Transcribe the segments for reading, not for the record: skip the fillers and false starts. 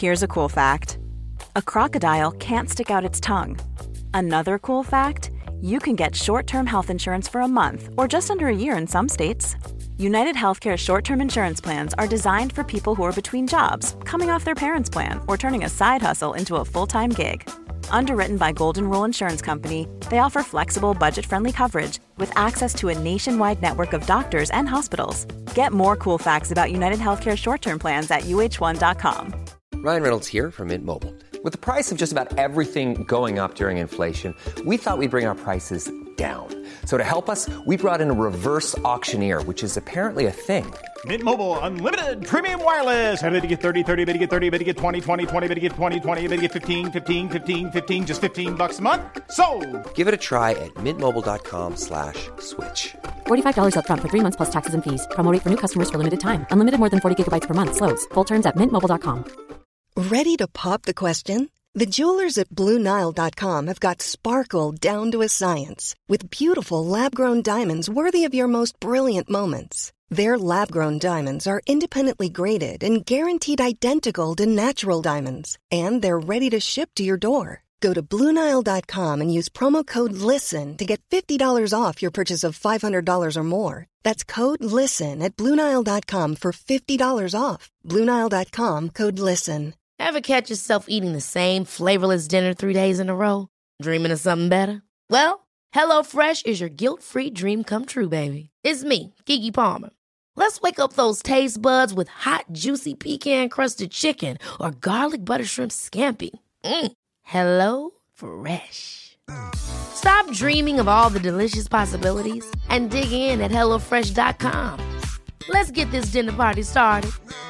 Here's a cool fact. A crocodile can't stick out its tongue. Another cool fact, you can get short-term health insurance for a month or just under a year in some states. United Healthcare short-term insurance plans are designed for people who are between jobs, coming off their parents' plan, or turning a side hustle into a full-time gig. Underwritten by Golden Rule Insurance Company, they offer flexible, budget-friendly coverage with access to a nationwide network of doctors and hospitals. Get more cool facts about United Healthcare short-term plans at uh1.com. Ryan Reynolds here from Mint Mobile. With the price of just about everything going up during inflation, we thought we'd bring our prices down. So to help us, we brought in a reverse auctioneer, which is apparently a thing. Mint Mobile Unlimited Premium Wireless. How to get 30, 30, bit to get 30, bit to get 20, 20, 20, bit to get 20, 20, bit to get 15, 15, 15, 15, just $15 a month? Sold! Give it a try at mintmobile.com/switch. $45 up front for 3 months plus taxes and fees. Promo rate for new customers for limited time. Unlimited more than 40 gigabytes per month. Slows full terms at mintmobile.com. Ready to pop the question? The jewelers at BlueNile.com have got sparkle down to a science with beautiful lab-grown diamonds worthy of your most brilliant moments. Their lab-grown diamonds are independently graded and guaranteed identical to natural diamonds, and they're ready to ship to your door. Go to BlueNile.com and use promo code LISTEN to get $50 off your purchase of $500 or more. That's code LISTEN at BlueNile.com for $50 off. BlueNile.com, code LISTEN. Ever catch yourself eating the same flavorless dinner 3 days in a row? Dreaming of something better? Well, HelloFresh is your guilt-free dream come true, baby. It's me, Keke Palmer. Let's wake up those taste buds with hot, juicy pecan-crusted chicken or garlic butter shrimp scampi. Hello Fresh. Stop dreaming of all the delicious possibilities and dig in at HelloFresh.com. Let's get this dinner party started.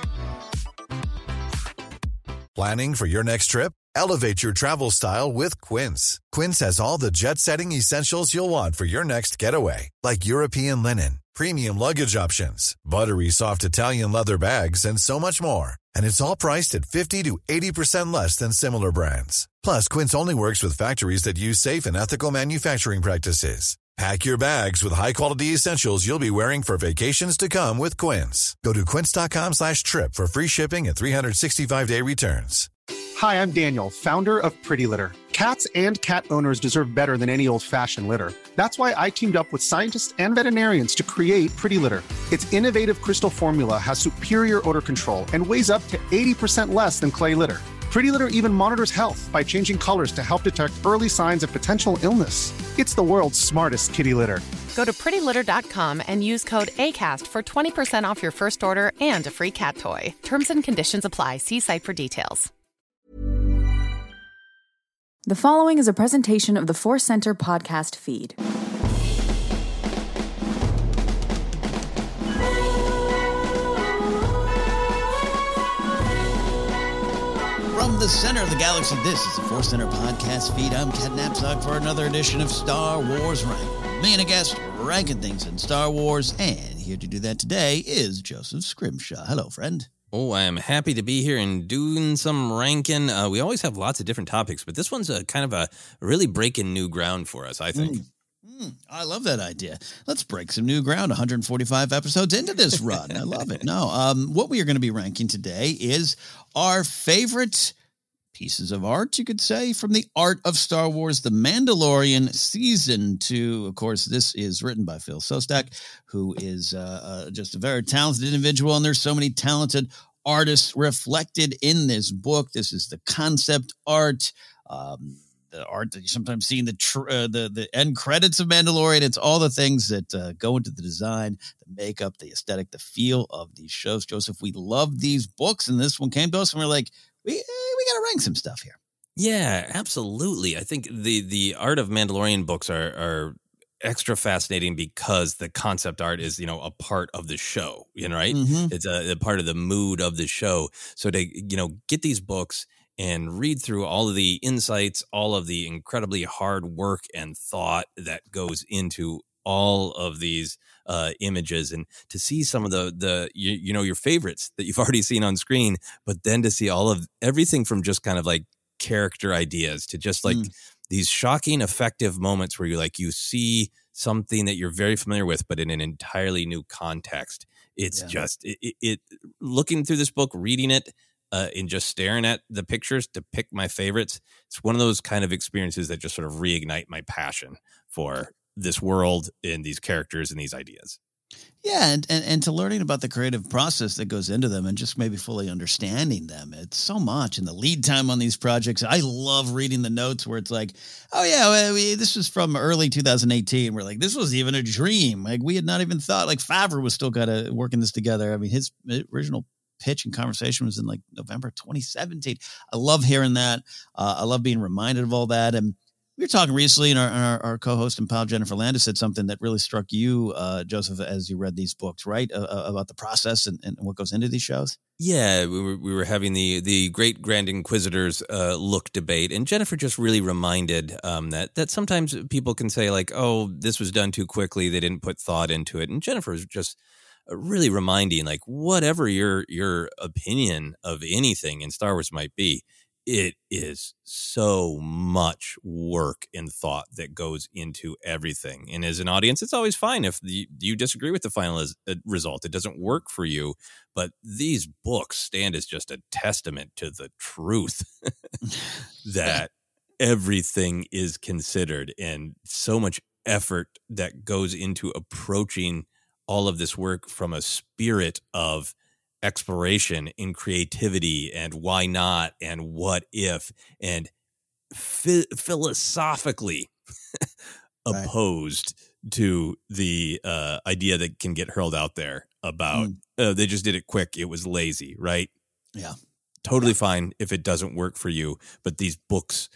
Planning for your next trip? Elevate your travel style with Quince. Quince has all the jet-setting essentials you'll want for your next getaway, like European linen, premium luggage options, buttery soft Italian leather bags, and so much more. And it's all priced at 50 to 80% less than similar brands. Plus, Quince only works with factories that use safe and ethical manufacturing practices. Pack your bags with high-quality essentials you'll be wearing for vacations to come with Quince. Go to quince.com/trip for free shipping and 365-day returns. Hi, I'm Daniel, founder of Pretty Litter. Cats and cat owners deserve better than any old-fashioned litter. That's why I teamed up with scientists and veterinarians to create Pretty Litter. Its innovative crystal formula has superior odor control and weighs up to 80% less than clay litter. Pretty Litter even monitors health by changing colors to help detect early signs of potential illness. It's the world's smartest kitty litter. Go to prettylitter.com and use code ACAST for 20% off your first order and a free cat toy. Terms and conditions apply. See site for details. The following is a presentation of the Force Center podcast feed. From the center of the galaxy, this is the Force Center podcast feed. I'm Ken Knapsack for another edition of Star Wars Rank. Me and a guest ranking things in Star Wars, and here to do that today is Joseph Scrimshaw. Hello, friend. Oh, I am happy to be here and doing some ranking. We always have lots of different topics, but this one's a kind of a really breaking new ground for us, I think. I love that idea. Let's break some new ground 145 episodes into this run. I love it. No, what we are going to be ranking today is our favorite pieces of art, you could say, from the art of Star Wars, The Mandalorian Season 2. Of course, this is written by Phil Szostak, who is just a very talented individual, and there's so many talented artists reflected in this book. This is the concept art, the art that you sometimes see in the end credits of Mandalorian. It's all the things that go into the design, the makeup, the aesthetic, the feel of these shows. Joseph, we love these books, and this one came to us, and we're like, we got to rank some stuff here. Yeah, absolutely. I think the art of Mandalorian books are extra fascinating because the concept art is, a part of the show, right? Mm-hmm. It's a part of the mood of the show. So to, get these books and read through all of the insights, all of the incredibly hard work and thought that goes into all of these images, and to see some of the your favorites that you've already seen on screen, but then to see all of everything from just kind of like character ideas to just like these shocking, effective moments where you see something that you're very familiar with, but in an entirely new context. It's just it looking through this book, reading it, in just staring at the pictures to pick my favorites. It's one of those kind of experiences that just sort of reignite my passion for this world and these characters and these ideas. Yeah, and to learning about the creative process that goes into them and just maybe fully understanding them. It's so much. And the lead time on these projects, I love reading the notes where it's like, oh, yeah, this was from early 2018. We're like, this was even a dream. Like, we had not even thought, like, Favreau was still kind of working this together. I mean, his original pitch and conversation was in, like, November 2017. I love hearing that. I love being reminded of all that. And we were talking recently, and our co-host and pal Jennifer Landis said something that really struck you, Joseph, as you read these books, right? About the process and what goes into these shows. Yeah, we were having the Great Grand Inquisitors look debate, and Jennifer just really reminded that sometimes people can say like, "Oh, this was done too quickly; they didn't put thought into it." And Jennifer was just really reminding, like, whatever your opinion of anything in Star Wars might be, it is so much work and thought that goes into everything. And as an audience, it's always fine if you disagree with the final result. It doesn't work for you. But these books stand as just a testament to the truth that everything is considered, and so much effort that goes into approaching all of this work from a spirit of exploration and creativity and why not and what if and philosophically opposed to the idea that can get hurled out there about they just did it quick, it was lazy, right? Yeah, totally fine if it doesn't work for you, but these books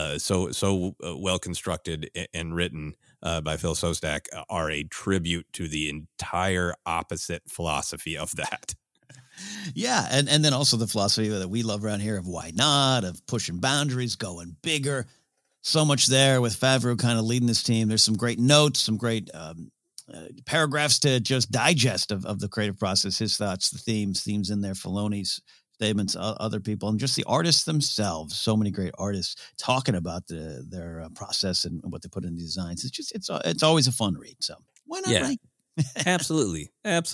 so well constructed and written by Phil Szostak are a tribute to the entire opposite philosophy of that. Yeah, and then also the philosophy that we love around here of why not, of pushing boundaries, going bigger. So much there with Favreau kind of leading this team. There's some great notes, some great paragraphs to just digest of the creative process, his thoughts, the themes in there, Filoni's statements, other people, and just the artists themselves. So many great artists talking about their process and what they put in the designs. It's always a fun read. So why not? Yeah. Absolutely.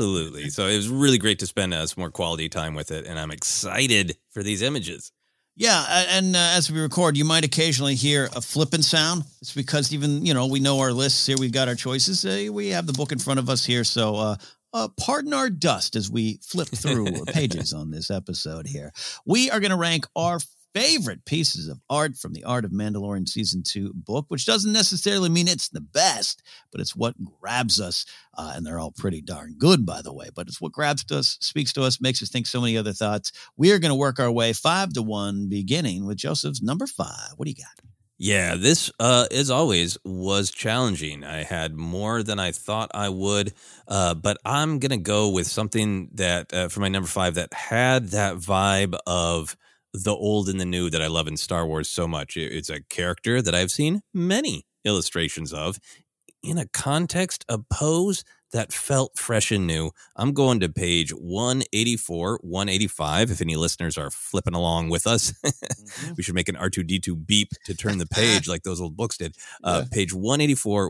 So it was really great to spend some more quality time with it, and I'm excited for these images. Yeah, and as we record, you might occasionally hear a flipping sound. It's because even, we know our lists here, we've got our choices. We have the book in front of us here, so pardon our dust as we flip through pages on this episode here. We are going to rank our favorite pieces of art from the Art of Mandalorian Season 2 book, which doesn't necessarily mean it's the best, but it's what grabs us. And they're all pretty darn good, by the way, but it's what grabs us, speaks to us, makes us think so many other thoughts. We're going to work our way 5-1, beginning with Joseph's number 5. What do you got? Yeah, this, as always, was challenging. I had more than I thought I would, but I'm going to go with something that, for my number 5, that had that vibe of the old and the new that I love in Star Wars so much. It's a character that I've seen many illustrations of in a context, a pose that felt fresh and new. I'm going to page 184, 185. If any listeners are flipping along with us, we should make an R2-D2 beep to turn the page like those old books did. Page 184,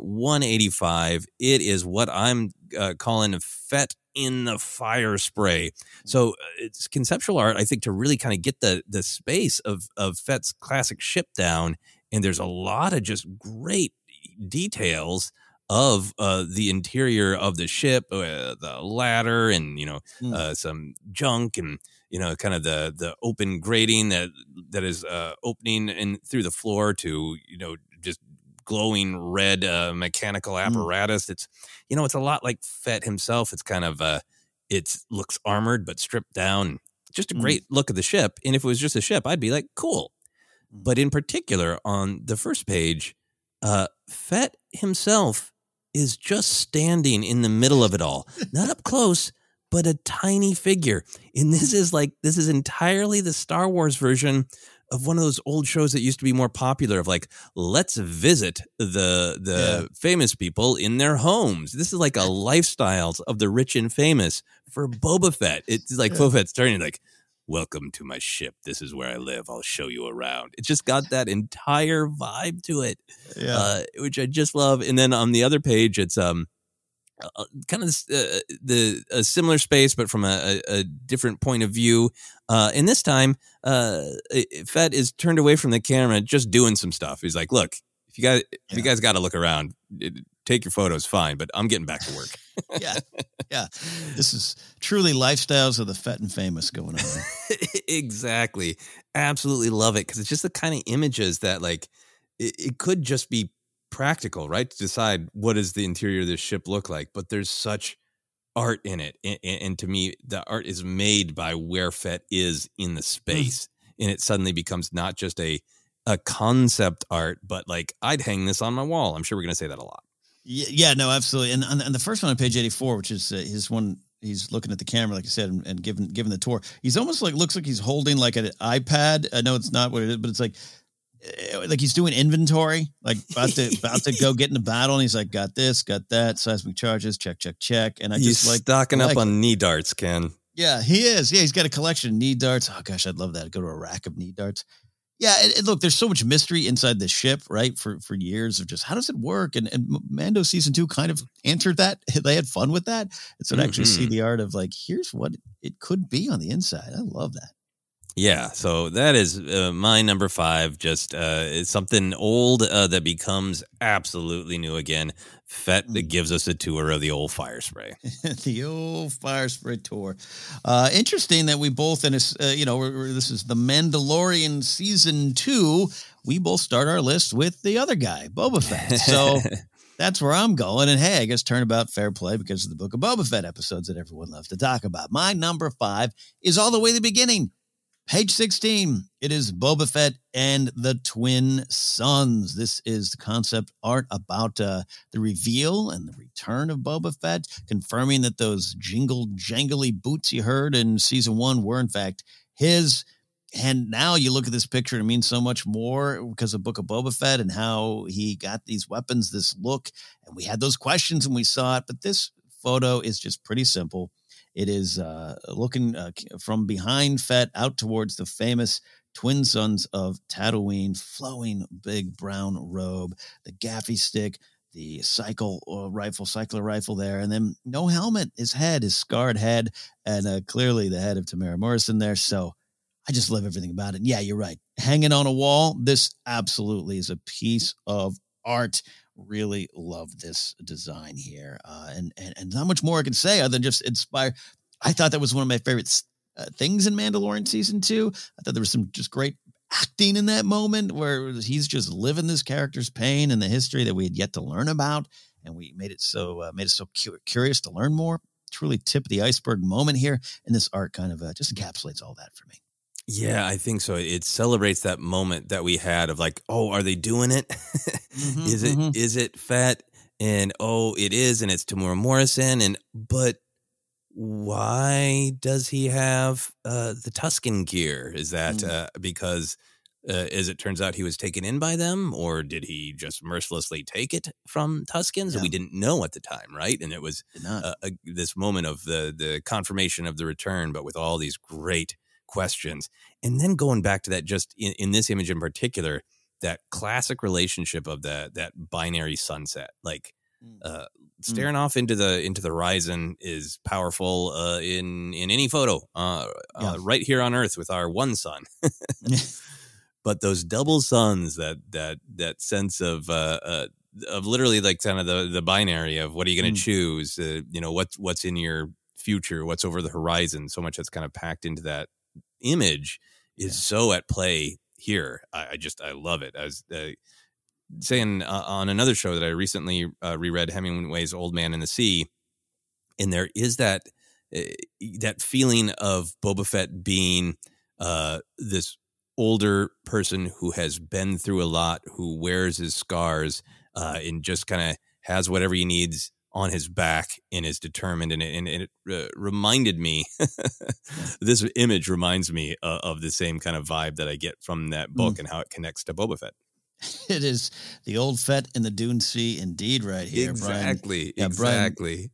185. It is what I'm calling Fett in the fire spray. So it's conceptual art, I think, to really kind of get the space of Fett's classic ship down. And there's a lot of just great details of the interior of the ship, the ladder, and some junk, and kind of the open grating that is opening in through the floor to just glowing red mechanical apparatus. It's it's a lot like Fett himself. It's kind of it looks armored but stripped down. Just a great look of the ship. And if it was just a ship, I'd be like, cool. But in particular, on the first page, Fett himself is just standing in the middle of it all, not up close, but a tiny figure. And this is entirely the Star Wars version of one of those old shows that used to be more popular, of like, let's visit the famous people in their homes. This is like a lifestyles of the rich and famous for Boba Fett. It's like Boba Fett's turning like, welcome to my ship. This is where I live. I'll show you around. It's just got that entire vibe to it, which I just love. And then on the other page, it's kind of a similar space, but from a different point of view. And this time, Fett is turned away from the camera, just doing some stuff. He's like, "Look, if you guys got to look around, take your photos, fine, but I'm getting back to work." Yeah. This is truly lifestyles of the Fett and famous going on. Exactly. Absolutely love it, because it's just the kind of images that, like, it could just be practical, right? To decide what does the interior of this ship look like, but there's such art in it. And to me, the art is made by where Fett is in the space. And it suddenly becomes not just a concept art, but like, I'd hang this on my wall. I'm sure we're going to say that a lot. Yeah, no, absolutely. And the first one on page 84, which is his one, he's looking at the camera, like I said, and giving the tour. He's almost like, looks like he's holding like an iPad. I know it's not what it is, but it's like he's doing inventory, like about to go get in the battle. And he's like, got this, got that, seismic charges, check. And he's just like stocking up on knee darts, Ken. Yeah, he is. Yeah, he's got a collection of knee darts. Oh gosh, I'd love that. I'd go to a rack of knee darts. Yeah, and look, there's so much mystery inside this ship, right? For years of just how does it work? And Mando season 2 kind of answered that. They had fun with that. And so to actually see the art of like, here's what it could be on the inside. I love that. Yeah, so that is my number 5. Just it's something old that becomes absolutely new again. Fett that gives us a tour of the old fire spray. The old fire spray tour. Interesting that we both, and this is the Mandalorian season 2. We both start our list with the other guy, Boba Fett. So that's where I'm going. And hey, I guess turnabout fair play because of the Book of Boba Fett episodes that everyone loves to talk about. My number 5 is all the way to the beginning. Page 16, it is Boba Fett and the Twin Sons. This is the concept art about the reveal and the return of Boba Fett, confirming that those jangly boots you heard in season 1 were in fact his. And now you look at this picture, and it means so much more because of Book of Boba Fett and how he got these weapons, this look. And we had those questions when we saw it, but this photo is just pretty simple. It is looking from behind Fett out towards the famous Twin Sons of Tatooine, flowing big brown robe, the gaffy stick, the cycler rifle there, and then no helmet, his scarred head, and clearly the head of Tamara Morrison there. So I just love everything about it. Yeah, you're right. Hanging on a wall, this absolutely is a piece of art. Really love this design here. And not much more I can say other than just inspire. I thought that was one of my favorite things in Mandalorian season 2. I thought there was some just great acting in that moment where he's just living this character's pain and the history that we had yet to learn about. And we made it so curious to learn more. Truly tip of the iceberg moment here. And this art kind of just encapsulates all that for me. Yeah, I think so. It celebrates that moment that we had of like, oh, are they doing it? Is it Fett? And oh, it is, and it's Tamara Morrison. But why does he have the Tusken gear? Is that because, as it turns out, he was taken in by them, or did he just mercilessly take it from Tuskens? Yeah. We didn't know at the time, right? And it was this moment of the confirmation of the return, but with all these great questions. And then going back to that, just in this image in particular, that classic relationship of that binary sunset, like staring off into the horizon is powerful in any photo right here on Earth with our one sun. But those double suns, that sense of literally like kind of the binary of what are you going to choose, what's in your future, what's over the horizon, so much that's kind of packed into that image is so at play here. I love it. I was saying on another show that I recently reread Hemingway's Old Man and the Sea, and there is that feeling of Boba Fett being this older person who has been through a lot, who wears his scars and just kind of has whatever he needs on his back and is determined. And it reminded me, this image reminds me of the same kind of vibe that I get from that book and how it connects to Boba Fett. It is the old Fett in the Dune Sea indeed right here. Exactly. Brian. Exactly.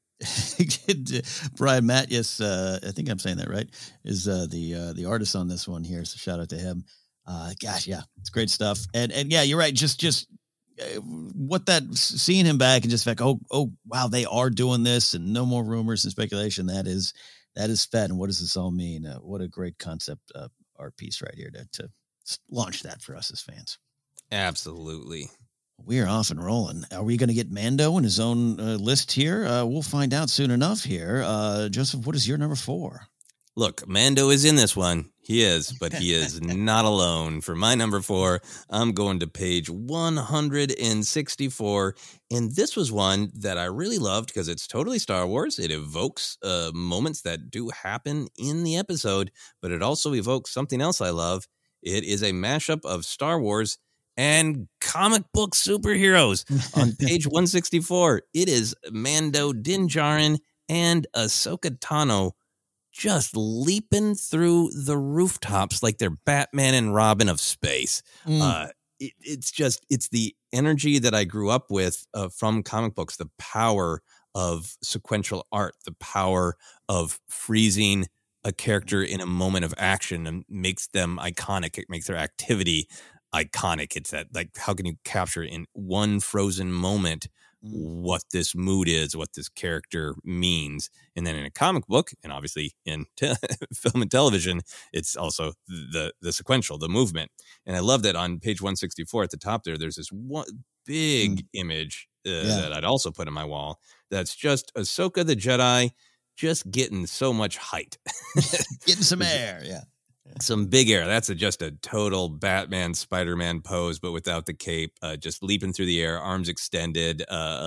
Brian Mathias, I think I'm saying that right, is the artist on this one here. So shout out to him. Gosh, yeah, it's great stuff. And yeah, you're right. Just seeing him back and just like, oh, wow, they are doing this and no more rumors and speculation. That is fed. And what does this all mean? What a great concept art piece right here to launch that for us as fans. Absolutely. We are off and rolling. Are we going to get Mando in his own list here? We'll find out soon enough here. Joseph, what is your number 4? Look, Mando is in this one. He is, but he is not alone. For my number 4, I'm going to page 164. And this was one that I really loved because it's totally Star Wars. It evokes moments that do happen in the episode, but it also evokes something else I love. It is a mashup of Star Wars and comic book superheroes. On page 164, it is Mando, Din Djarin, and Ahsoka Tano just leaping through the rooftops like they're Batman and Robin of space. It's the energy that I grew up with from comic books, the power of sequential art, the power of freezing a character in a moment of action and makes them iconic. It makes their activity iconic. It's that, like, how can you capture in one frozen moment what this mood is, what this character means? And then in a comic book, and obviously in film and television, it's also the sequential, the movement. And I love that on page 164 at the top there's this one big image that I'd also put on my wall. That's just Ahsoka the Jedi just getting so much height. Getting some air, yeah. Some big air. That's just a total Batman, Spider-Man pose, but without the cape, just leaping through the air, arms extended,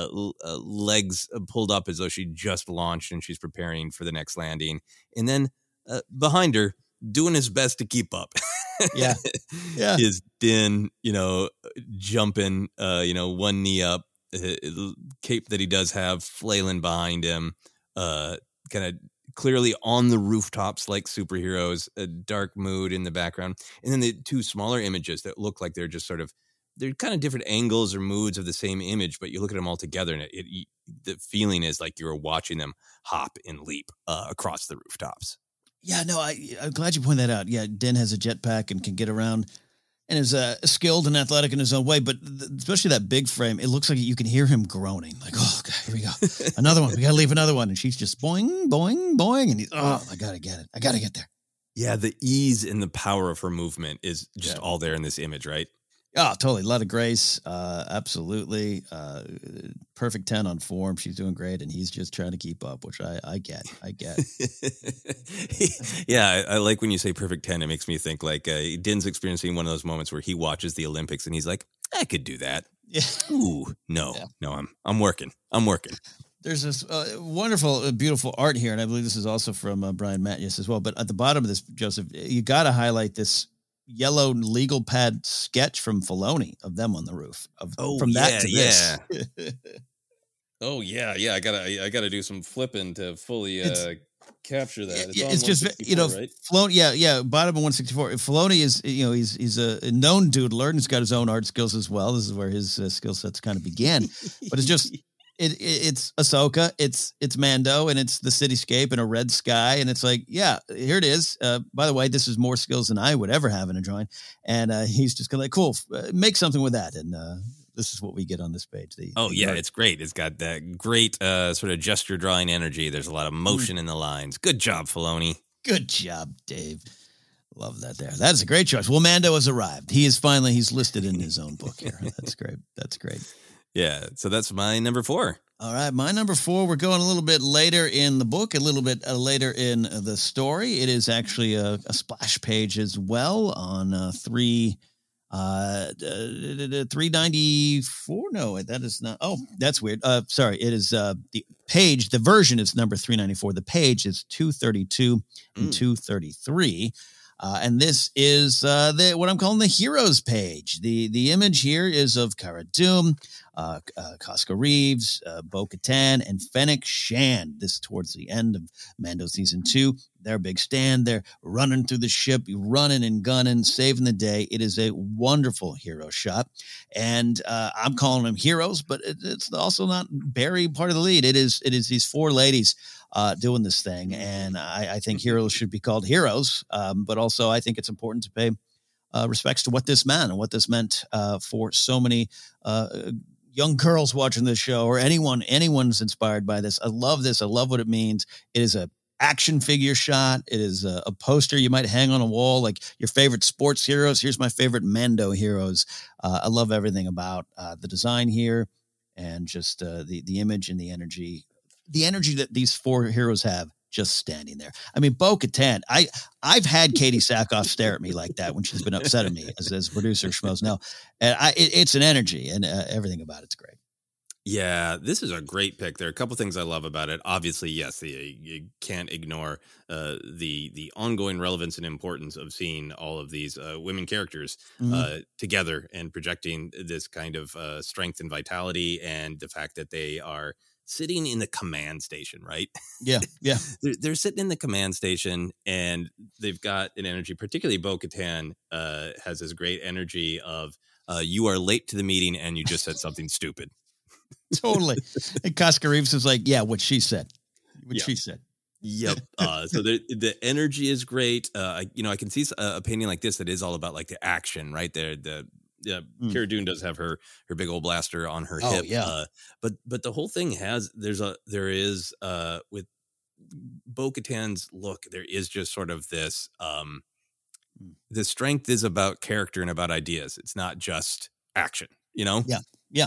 legs pulled up as though she just launched and she's preparing for the next landing. And then behind her, doing his best to keep up. Yeah. Is Din, jumping, one knee up, cape that he does have flailing behind him, kind of clearly on the rooftops like superheroes, a dark mood in the background. And then the two smaller images that look like they're just they're kind of different angles or moods of the same image, but you look at them all together and the feeling is like you're watching them hop and leap across the rooftops. Yeah, no, I'm glad you pointed that out. Yeah, Din has a jetpack and can get around and is skilled and athletic in his own way, but especially that big frame, it looks like you can hear him groaning. Like, oh, God, here we go. Another one. We got to leave another one. And she's just boing, boing, boing. And he's, I got to get it. I got to get there. Yeah, the ease and the power of her movement is just all there in this image, right? Oh, totally. A lot of grace. Absolutely. Perfect 10 on form. She's doing great. And he's just trying to keep up, which I get. Yeah. I like when you say perfect 10, it makes me think like Din's experiencing one of those moments where he watches the Olympics and he's like, I could do that. Yeah. Ooh, no, I'm working. There's this wonderful, beautiful art here. And I believe this is also from Brian Mathias as well. But at the bottom of this, Joseph, you got to highlight this yellow legal pad sketch from Filoni of them on the roof. From that to this. Oh yeah. I gotta do some flipping to fully capture that. It's just right? Filoni. Yeah. Bottom of 164. Filoni is he's a known doodler and he's got his own art skills as well. This is where his skill sets kind of began. But it's just. It's Ahsoka, it's Mando, and it's the cityscape and a red sky, and it's like, yeah, here it is. By the way, this is more skills than I would ever have in a drawing, and he's just gonna cool, make something with that, and this is what we get on this page. It's great. It's got that great sort of gesture drawing energy. There's a lot of motion in the lines. Good job, Filoni. Good job, Dave. Love that there. That's a great choice. Well, Mando has arrived. He's listed in his own book here. That's great. Yeah, so that's my number 4. All right, my number 4, we're going a little bit later in the book, a little bit later in the story. It is actually a splash page as well on 394. No, that is not. Oh, that's weird. Sorry, it is the page. The version is number 394. The page is 232 and 233. And this is what I'm calling the heroes page. The image here is of Cara Dune, Cosca Reeves, Bo-Katan, and Fennec Shand. This is towards the end of Mando Season 2. Their big stand. They're running through the ship, running and gunning, saving the day. It is a wonderful hero shot. And I'm calling them heroes, but it's also not Barry part of the lead. It is these 4 ladies doing this thing. And I think heroes should be called heroes. But also I think it's important to pay respects to what this meant and what this meant for so many young girls watching this show, or anyone's inspired by this. I love this. I love what it means. It is a action figure shot. It is a poster you might hang on a wall, like your favorite sports heroes. Here's my favorite Mando heroes. I love everything about the design here, and just the image and the energy that these four heroes have just standing there. I mean, Bo-Katan, I've had Katie Sackhoff stare at me like that when she's been upset at me, as producer Schmoes know. And it's an energy, and everything about it's great. Yeah, this is a great pick. There are a couple things I love about it. Obviously, yes, you can't ignore the ongoing relevance and importance of seeing all of these women characters together and projecting this kind of strength and vitality, and the fact that they are sitting in the command station, right? Yeah. They're sitting in the command station, and they've got an energy. Particularly Bo-Katan has this great energy of you are late to the meeting and you just said something stupid. Totally. And Casca Reeves is like, yeah, what she said. She said. Yep. So the energy is great. I can see a painting like this that is all about like the action, right? Cara Dune does have her big old blaster on her hip. Yeah. But the whole thing there is with Bo-Katan's look, there is just sort of this the strength is about character and about ideas. It's not just action, you know? Yeah.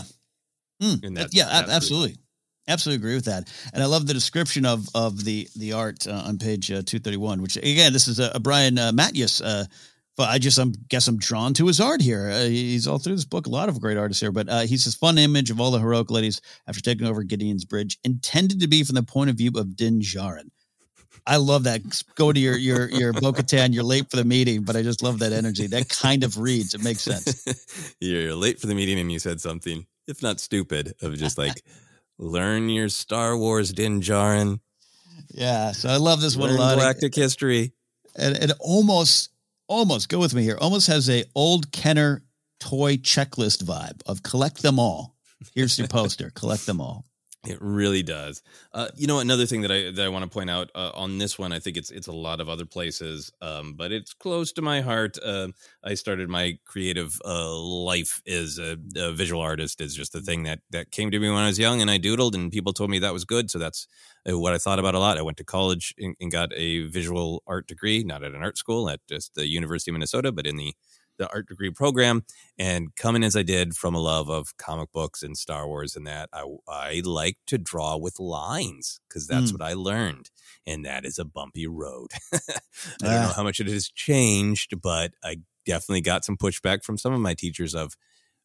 Absolutely. Absolutely agree with that. And I love the description of the art on page 231, which again, this is a Brian Mathias. But I guess I'm drawn to his art here. He's all through this book. A lot of great artists here, but he's this fun image of all the heroic ladies after taking over Gideon's Bridge, intended to be from the point of view of Din Djarin. I love that. Go to your Bo-Katan. You're late for the meeting, but I just love that energy. That kind of reads. It makes sense. You're late for the meeting, and you said something, if not stupid, of just like, learn your Star Wars, Din Djarin. Yeah, so I love this one a lot. Galactic history. And it almost go with me here. Almost has a old Kenner toy checklist vibe of collect them all. Here's your poster. Collect them all. It really does. Another thing that I want to point out on this one, I think it's a lot of other places, but it's close to my heart. I started my creative life as a visual artist. Is just the thing that came to me when I was young, and I doodled, and people told me that was good. So that's what I thought about a lot. I went to college and got a visual art degree, not at an art school, at just the University of Minnesota, but in the art degree program. And coming as I did from a love of comic books and Star Wars and that, I like to draw with lines because that's what I learned. And that is a bumpy road. I don't know how much it has changed, but I definitely got some pushback from some of my teachers of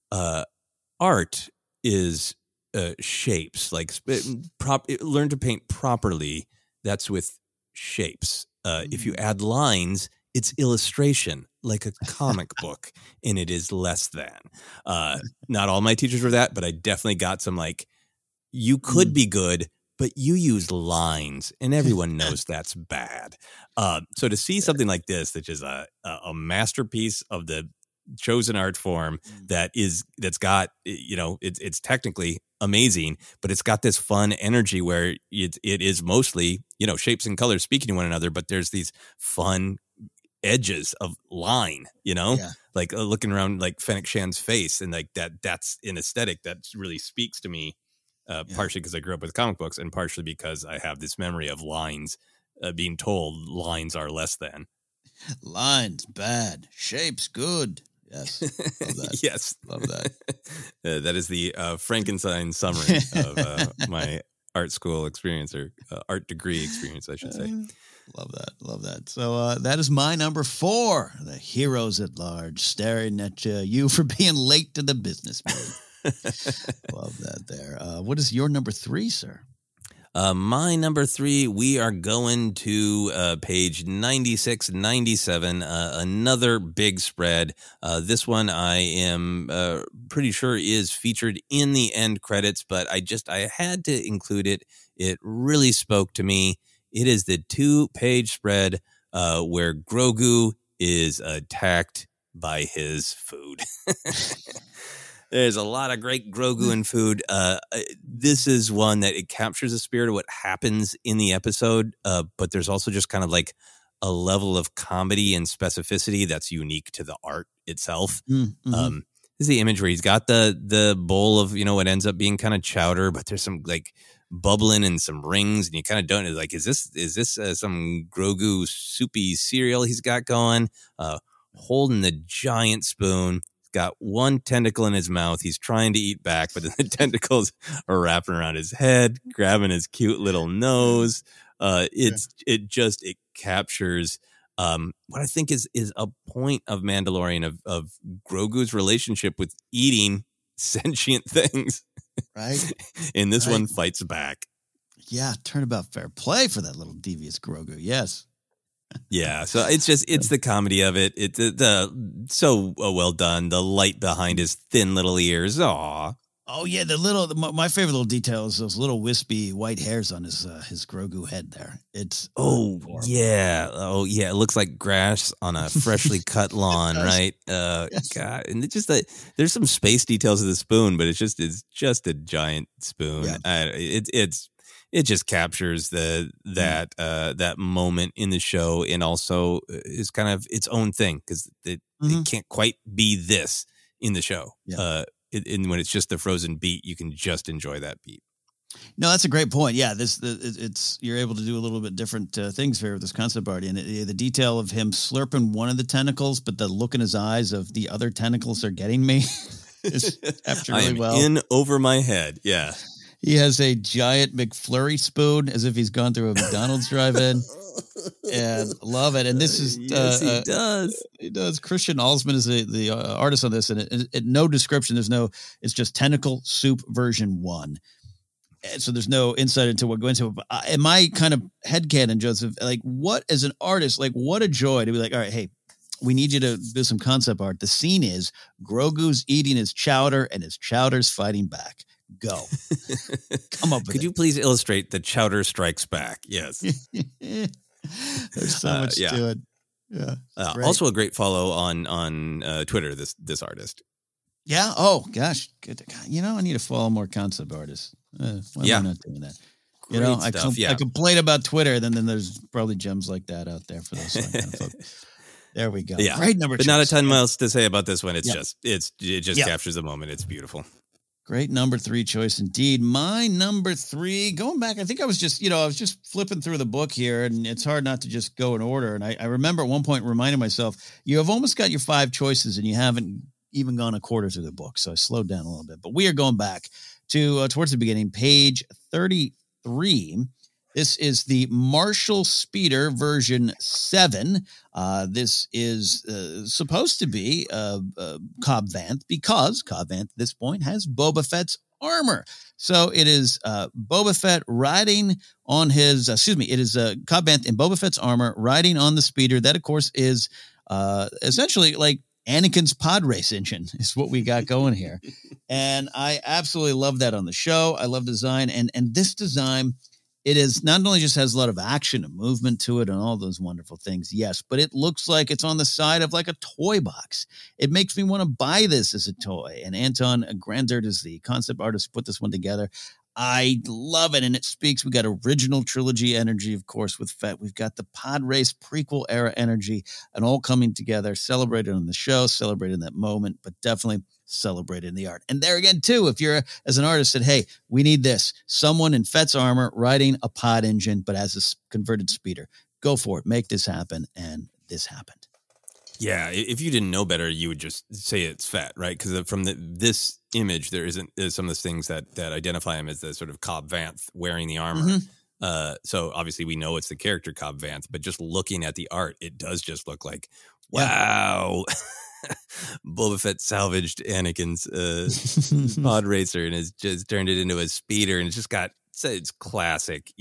art is shapes, like learn to paint properly. That's with shapes. If you add lines, it's illustration, like a comic book, and it is less than. Not all my teachers were that, but I definitely got some like, you could be good, but you use lines, and everyone knows that's bad. So to see something like this, which is a masterpiece of the chosen art form that's got, it's technically amazing, but it's got this fun energy where it is mostly, shapes and colors speaking to one another, but there's these fun edges of line, like looking around like Fennec Shan's face, and like that's an aesthetic that really speaks to me, partially because I grew up with comic books and partially because I have this memory of lines being told lines are less than. Lines bad, shapes good. Yes. Love that. Yes. Love that. That is the Frankenstein summary of my art school experience, or art degree experience, I should say. Love that. So that is my number 4, the heroes at large, staring at you for being late to the business meeting. Love that there. What is your number 3, sir? My number 3, we are going to page 96, 97, another big spread. This one I am pretty sure is featured in the end credits, but I had to include it. It really spoke to me. It is the 2-page spread where Grogu is attacked by his food. There's a lot of great Grogu and food. This is one that it captures the spirit of what happens in the episode, but there's also just kind of like a level of comedy and specificity that's unique to the art itself. Mm-hmm. This is the image where he's got the bowl of, what ends up being kind of chowder, but there's some like bubbling and some rings, and you kind of don't know, like, is this some Grogu soupy cereal he's got going? Holding the giant spoon, got one tentacle in his mouth. He's trying to eat back, but then the tentacles are wrapping around his head, grabbing his cute little nose. It captures what I think is a point of Mandalorian of Grogu's relationship with eating sentient things. Right. And this one fights back. Yeah. Turnabout fair play for that little devious Grogu. Yes. Yeah. So it's the comedy of it. It's so well done. The light behind his thin little ears. Aw. Oh yeah. My favorite little detail is those little wispy white hairs on his Grogu head there. It's yeah. It looks like grass on a freshly cut lawn, right? Yes. God, and it's just that there's some space details of the spoon, but it's just a giant spoon. Yeah. It just captures that moment in the show, and also is kind of its own thing because it can't quite be this in the show. Yeah. And when it's just the frozen beat, you can just enjoy that beat. No, that's a great point. Yeah, you're able to do a little bit different things here with this concept art, and the detail of him slurping one of the tentacles, but the look in his eyes of the other tentacles are getting me is captured really well. In over my head. Yeah. He has a giant McFlurry spoon as if he's gone through a McDonald's drive-in. And love it. And this is yes, he does. He does. Christian Alsman is the artist on this, and it no description. It's just Tentacle Soup version 1. And so there's no insight into what goes into it. But in my kind of headcanon, Joseph, like, what as an artist, like, what a joy to be like, all right, hey, we need you to do some concept art. The scene is Grogu's eating his chowder, and his chowder's fighting back. Go. Come up with Could you please illustrate the chowder strikes back? Yes. There's so much to it. Yeah. Also a great follow on Twitter, this artist. Yeah. Oh, gosh. Good. I need to follow more concept artists. Why am I not doing that? Great stuff. I complain about Twitter, then there's probably gems like that out there for those kind of folks. There we go. Yeah. Great number. But not a ton else to say about this one. It just captures the moment. It's beautiful. Great number 3 choice indeed. My number 3, going back, I think I was just flipping through the book here, and it's hard not to just go in order. And I remember at one point reminding myself, you have almost got your 5 choices and you haven't even gone a quarter through the book. So I slowed down a little bit, but we are going back to towards the beginning, page 33. This is the Marshall Speeder version 7. This is supposed to be Cobb Vanth, because Cobb Vanth at this point has Boba Fett's armor. So it is Boba Fett riding on his, it is Cobb Vanth in Boba Fett's armor riding on the speeder. That, of course, is essentially like Anakin's pod race engine is what we got going here. And I absolutely love that on the show. I love design. And this design, it is not only just has a lot of action and movement to it and all those wonderful things, yes, but it looks like it's on the side of like a toy box. It makes me want to buy this as a toy. And Anton Grandert is the concept artist who put this one together. I love it, and it speaks. We got original trilogy energy, of course, with Fett. We've got the pod race prequel era energy, and all coming together, celebrated on the show, celebrated in that moment, but definitely celebrated in the art. And there again, too, if you're as an artist said, hey, we need this, someone in Fett's armor riding a pod engine, but as a converted speeder, go for it, make this happen, and this happened. Yeah, if you didn't know better, you would just say it's Fett, right? Because from this image, there's some of the things that identify him as the sort of Cobb Vanth wearing the armor. Mm-hmm. So obviously we know it's the character Cobb Vanth, but just looking at the art, it does just look like, wow, Boba Fett salvaged Anakin's pod racer and has just turned it into a speeder, and it's classic,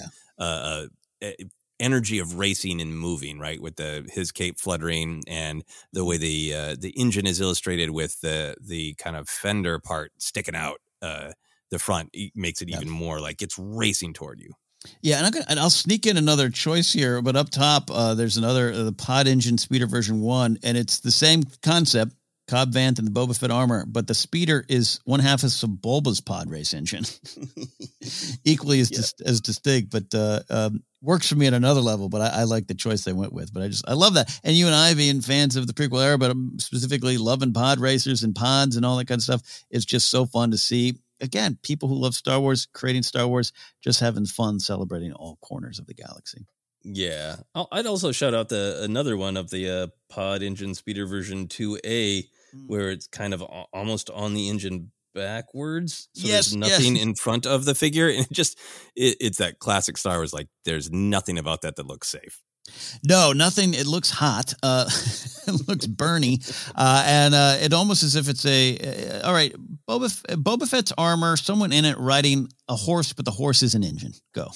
energy of racing and moving, right, with his cape fluttering, and the way the engine is illustrated with the kind of fender part sticking out the front makes it even more like it's racing toward you. Yeah, and I'll sneak in another choice here, but up top there's another the pod engine speeder version 1, and it's the same concept. Cobb Vanth and the Boba Fett armor, but the speeder is one half of Sebulba's pod race engine. Equally as distinct, but works for me at another level. But I like the choice they went with. But I love that. And you and I, being fans of the prequel era, but I'm specifically loving pod racers and pods and all that kind of stuff, it's just so fun to see. Again, people who love Star Wars, creating Star Wars, just having fun celebrating all corners of the galaxy. Yeah. I'd also shout out another one of the pod engine speeder version 2A, where it's kind of almost on the engine backwards. So there's nothing in front of the figure. And it's that classic Star Wars. Like, there's nothing about that looks safe. No, nothing. It looks hot. It looks burny. And it almost as if it's all right, Boba Fett's armor, someone in it riding a horse, but the horse is an engine. Go.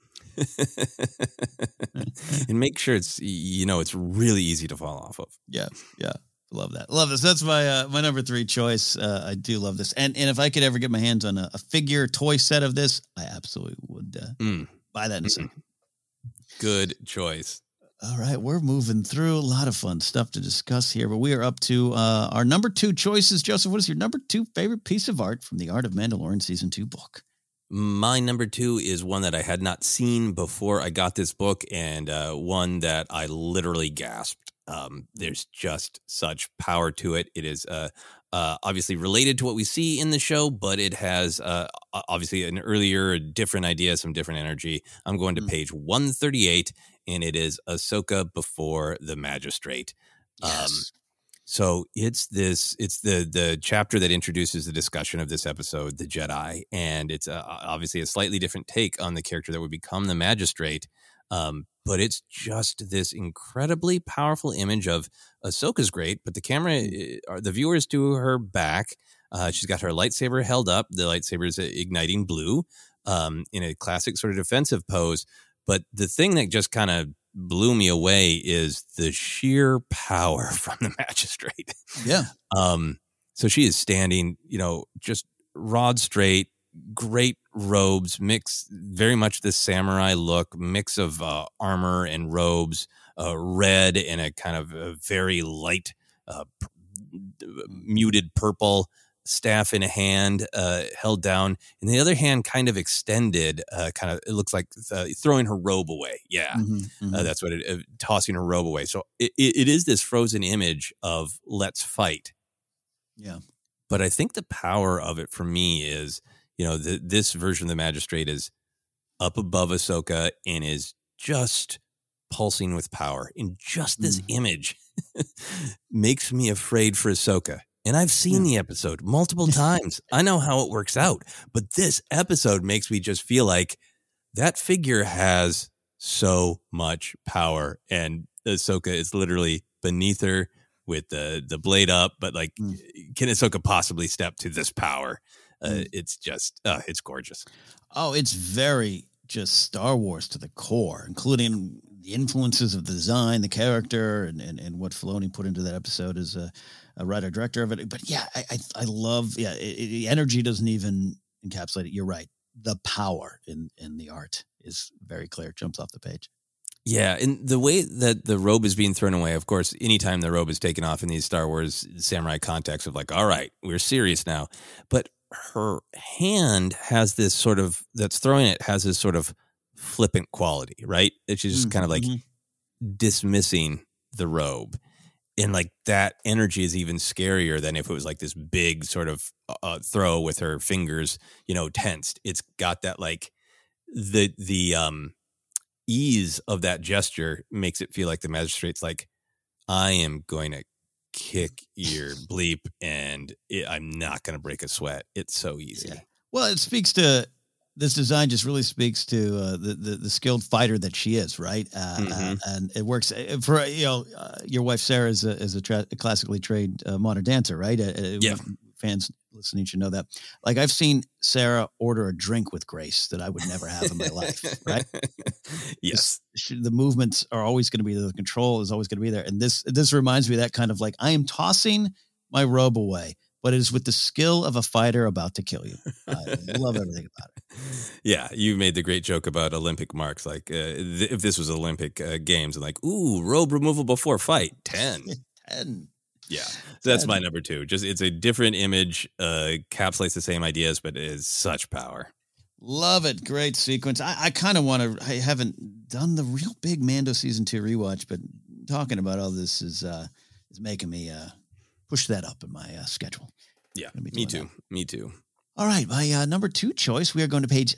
And make sure it's really easy to fall off of. Yeah. Love that. Love this. That's my number 3 choice. I do love this. And if I could ever get my hands on a figure toy set of this, I absolutely would buy that in a second. Good choice. All right, we're moving through a lot of fun stuff to discuss here, but we are up to our number 2 choices. Joseph, what is your number 2 favorite piece of art from the Art of Mandalorian Season 2 book? My number 2 is one that I had not seen before I got this book, and one that I literally gasped. There's just such power to it. It is obviously related to what we see in the show, but it has obviously an earlier, different idea, some different energy. I'm going to page 138, and it is Ahsoka before the Magistrate. Yes. So it's the chapter that introduces the discussion of this episode, the Jedi, and it's obviously a slightly different take on the character that would become the Magistrate. But it's just this incredibly powerful image of Ahsoka's great, but the camera, the viewer is to her back. She's got her lightsaber held up. The lightsaber is igniting blue in a classic sort of defensive pose. But the thing that just kind of blew me away is the sheer power from the Magistrate. Yeah. So she is standing, just rod straight, great robes, mix very much the samurai look, mix of armor and robes, red and a kind of a very light, muted purple, staff in a hand, held down, and the other hand kind of extended, it looks like throwing her robe away. Yeah, that's what tossing her robe away. So it is this frozen image of let's fight. Yeah. But I think the power of it for me is, this version of the Magistrate is up above Ahsoka and is just pulsing with power. And just this image makes me afraid for Ahsoka. And I've seen the episode multiple times. I know how it works out. But this episode makes me just feel like that figure has so much power. And Ahsoka is literally beneath her with the blade up. But can Ahsoka possibly step to this power? It's just, it's gorgeous. Oh, it's very just Star Wars to the core, including the influences of the design, the character, and what Filoni put into that episode as a writer-director of it. But yeah, I love, the energy doesn't even encapsulate it. You're right. The power in the art is very clear. It jumps off the page. Yeah, and the way that the robe is being thrown away, of course, anytime the robe is taken off in these Star Wars samurai contexts of all right, we're serious now. But her hand has this sort of, that's throwing it, has this sort of flippant quality, right? It's just kind of dismissing the robe. And that energy is even scarier than if it was this big sort of throw with her fingers, tensed. It's got that the ease of that gesture makes it feel like the Magistrate's I am going to kick your bleep and I'm not going to break a sweat. It's so easy. Yeah. Well, it speaks to, this design just really speaks to the skilled fighter that she is, right? And it works for, your wife, Sarah, is a classically trained modern dancer, right? Yeah. Fans listening should know that. I've seen Sarah order a drink with grace that I would never have in my life, right? Yes. The movements are always going to be there. The control is always going to be there. And this reminds me of that kind of I am tossing my robe away, but it is with the skill of a fighter about to kill you. I love everything about it. Yeah, you made the great joke about Olympic marks. If this was Olympic games, and ooh, robe removal before fight, 10. 10. Yeah, so that's my number 2. Just it's a different image, encapsulates the same ideas, but it is such power. Love it. Great sequence. I kind of want to. I haven't done the real big Mando season 2 rewatch, but talking about all this is making me push that up in my schedule. Yeah, me too. That. Me too. All right, my number 2 choice, we are going to page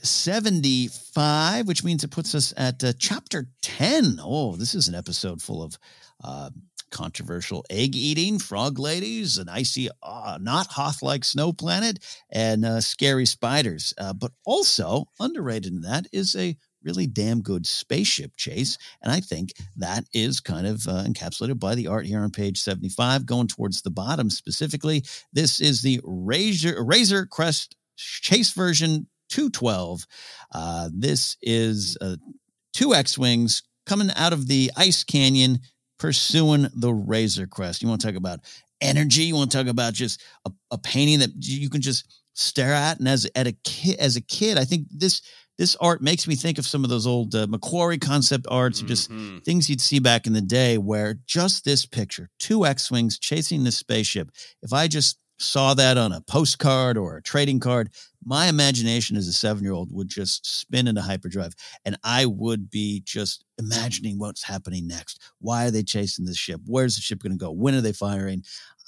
75, which means it puts us at chapter 10. Oh, this is an episode full of controversial egg eating, frog ladies, an icy, not Hoth-like snow planet, and scary spiders. But also, underrated in that is a really damn good spaceship chase. And I think that is kind of encapsulated by the art here on page 75, going towards the bottom specifically. This is the Razor Crest chase version 212. This is 2 X-Wings coming out of the ice canyon pursuing the Razor Crest. You want to talk about energy? You want to talk about just a painting that you can just stare at? And as a kid, I think this art makes me think of some of those old Macquarie concept arts, or just things you'd see back in the day, where just this picture, 2 X-Wings chasing this spaceship. If I just saw that on a postcard or a trading card, my imagination as a 7-year-old would just spin into hyperdrive, and I would be just imagining what's happening next. Why are they chasing this ship? Where's the ship going to go? When are they firing?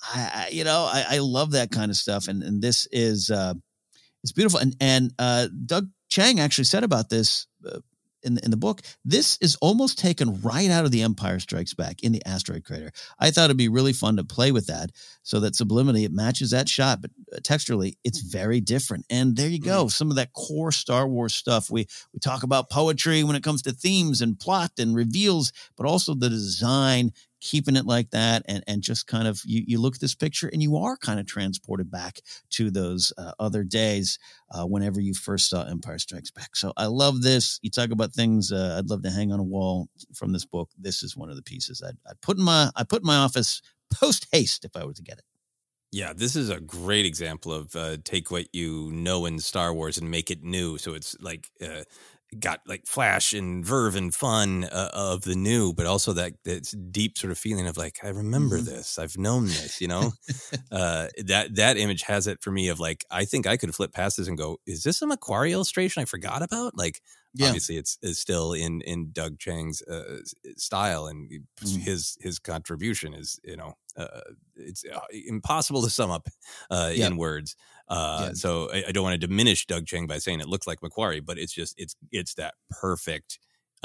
I love that kind of stuff, and this is it's beautiful. And Doug Chiang actually said about this in the book, this is almost taken right out of The Empire Strikes Back in the asteroid crater. I thought it'd be really fun to play with that, so that subliminally it matches that shot, but texturally it's very different. And there you go. Some of that core Star Wars stuff. We talk about poetry when it comes to themes and plot and reveals, but also the design, keeping it like that, and just kind of you look at this picture and you are kind of transported back to those other days whenever you first saw Empire Strikes Back. So I love this. You talk about things I'd love to hang on a wall from this book. This is one of the pieces I'd put in my office post haste if I were to get it. Yeah, this is a great example of take what you know in Star Wars and make it new. So it's like got like flash and verve and fun of the new, but also that deep sort of feeling of like, I remember this, I've known this, you know. That image has it for me of like, I think I could flip past this and go, is this a Macquarie illustration I forgot about? Like, obviously it's still in Doug Chiang's style, and his contribution is, you know, it's impossible to sum up in words. So I don't want to diminish Doug Chiang by saying it looks like Macquarie, but it's just it's that perfect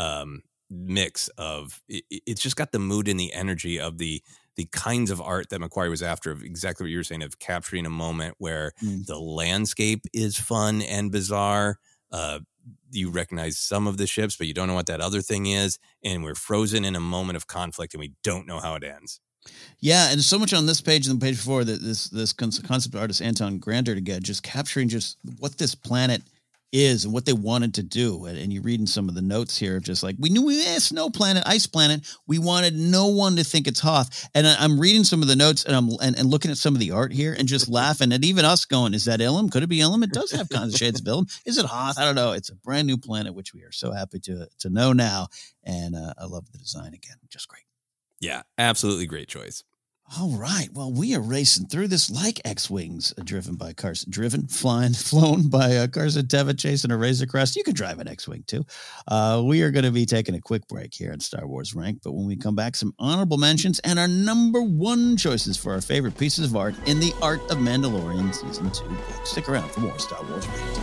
mix of it's just got the mood and the energy of the kinds of art that Macquarie was after, of exactly what you were saying, of capturing a moment where the landscape is fun and bizarre. You recognize some of the ships, but you don't know what that other thing is, and we're frozen in a moment of conflict, and we don't know how it ends. Yeah, and so much on this page and the page before that this concept artist Anton Grander again, just capturing just what this planet is and what they wanted to do. And you read in some of the notes here, just like, we knew snow planet, ice planet. We wanted no one to think it's Hoth. And I'm reading some of the notes and I'm looking at some of the art here and just laughing. And even us going, is that Ilum? Could it be Ilum? It does have kinds of shades of Ilum. Is it Hoth? I don't know. It's a brand new planet, which we are so happy to know now. And I love the design again. Just great. Yeah, absolutely great choice. All right. Well, we are racing through this like X-Wings, flown by Carson Teva, chasing a Razor Crest. You could drive an X-Wing too. We are going to be taking a quick break here on Star Wars Rank, but when we come back, some honorable mentions and our number 1 choices for our favorite pieces of art in the Art of Mandalorian Season 2. Stick around for more Star Wars Rank.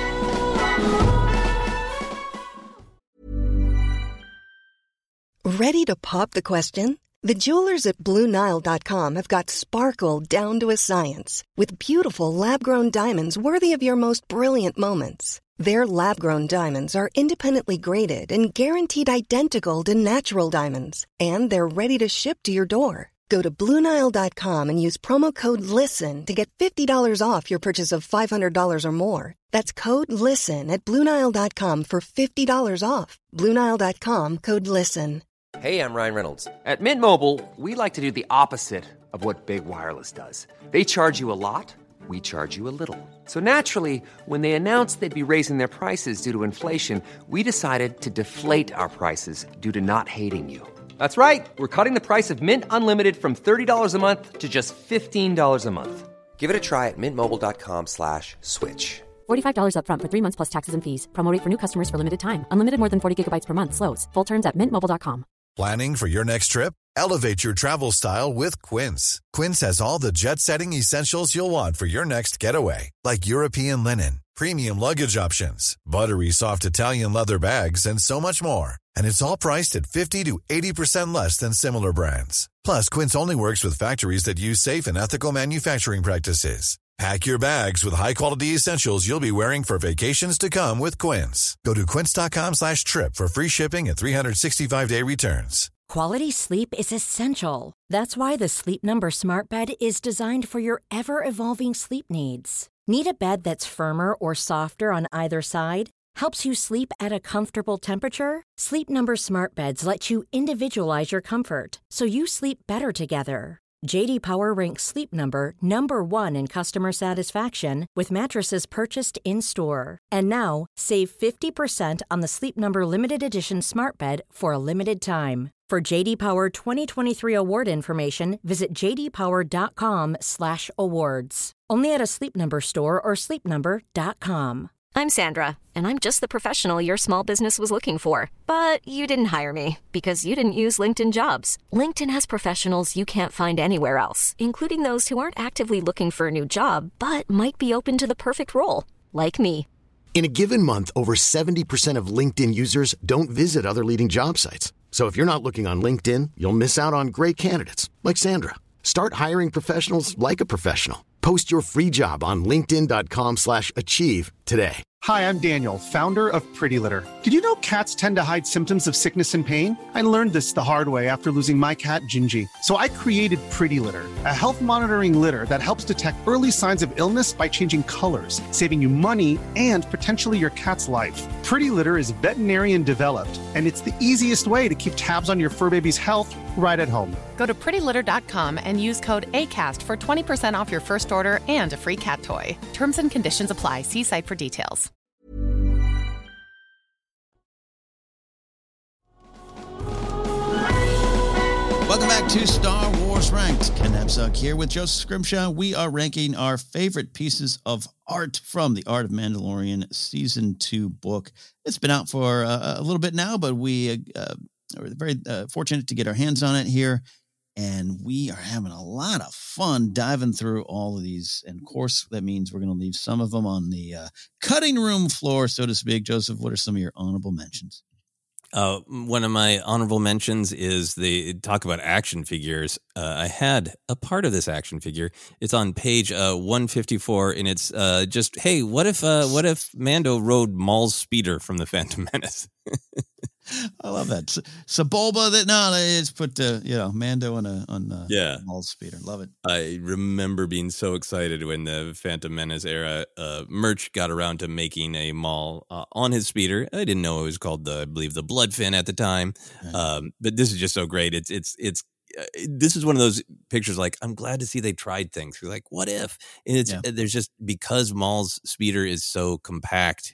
Ready to pop the question? The jewelers at BlueNile.com have got sparkle down to a science with beautiful lab-grown diamonds worthy of your most brilliant moments. Their lab-grown diamonds are independently graded and guaranteed identical to natural diamonds, and they're ready to ship to your door. Go to BlueNile.com and use promo code LISTEN to get $50 off your purchase of $500 or more. That's code LISTEN at BlueNile.com for $50 off. BlueNile.com, code LISTEN. Hey, I'm Ryan Reynolds. At Mint Mobile, we like to do the opposite of what Big Wireless does. They charge you a lot, we charge you a little. So naturally, when they announced they'd be raising their prices due to inflation, we decided to deflate our prices due to not hating you. That's right. We're cutting the price of Mint Unlimited from $30 a month to just $15 a month. Give it a try at mintmobile.com/switch. $45 up front for 3 months plus taxes and fees. Promo rate for new customers for limited time. Unlimited more than 40 gigabytes per month. Slows full terms at mintmobile.com. Planning for your next trip? Elevate your travel style with Quince. Quince has all the jet-setting essentials you'll want for your next getaway, like European linen, premium luggage options, buttery soft Italian leather bags, and so much more. And it's all priced at 50 to 80% less than similar brands. Plus, Quince only works with factories that use safe and ethical manufacturing practices. Pack your bags with high-quality essentials you'll be wearing for vacations to come with Quince. Go to quince.com/trip for free shipping and 365-day returns. Quality sleep is essential. That's why the Sleep Number Smart Bed is designed for your ever-evolving sleep needs. Need a bed that's firmer or softer on either side? Helps you sleep at a comfortable temperature? Sleep Number Smart Beds let you individualize your comfort, so you sleep better together. J.D. Power ranks Sleep Number number 1 in customer satisfaction with mattresses purchased in-store. And now, save 50% on the Sleep Number Limited Edition Smart Bed for a limited time. For J.D. Power 2023 award information, visit jdpower.com/awards. Only at a Sleep Number store or sleepnumber.com. I'm Sandra, and I'm just the professional your small business was looking for. But you didn't hire me because you didn't use LinkedIn Jobs. LinkedIn has professionals you can't find anywhere else, including those who aren't actively looking for a new job, but might be open to the perfect role, like me. In a given month, over 70% of LinkedIn users don't visit other leading job sites. So if you're not looking on LinkedIn, you'll miss out on great candidates, like Sandra. Start hiring professionals like a professional. Post your free job on linkedin.com/achieve today. Hi, I'm Daniel, founder of Pretty Litter. Did you know cats tend to hide symptoms of sickness and pain? I learned this the hard way after losing my cat, Gingy. So I created Pretty Litter, a health monitoring litter that helps detect early signs of illness by changing colors, saving you money and potentially your cat's life. Pretty Litter is veterinarian developed, and it's the easiest way to keep tabs on your fur baby's health right at home. Go to prettylitter.com and use code ACAST for 20% off your first order and a free cat toy. Terms and conditions apply. See site for details. Welcome back to Star Wars Ranked. Ken Napzok here with Joseph Scrimshaw. We are ranking our favorite pieces of art from The Art of Mandalorian Season 2 book. It's been out for a little bit now, but we are very fortunate to get our hands on it here. And we are having a lot of fun diving through all of these. And of course, that means we're going to leave some of them on the cutting room floor, so to speak. Joseph, what are some of your honorable mentions? One of my honorable mentions is the talk about action figures. I had a part of this action figure. It's on page 154, and it's just, hey, what if Mando rode Maul's speeder from the Phantom Menace? I love that. Sebulba, it's put Mando on Maul's speeder. Love it. I remember being so excited when the Phantom Menace era merch got around to making a Maul on his speeder. I didn't know it was called I believe the Bloodfin at the time. Right. But this is just so great. It's this is one of those pictures. Like, I'm glad to see they tried things. You're like, what if? And there's just, because Maul's speeder is so compact.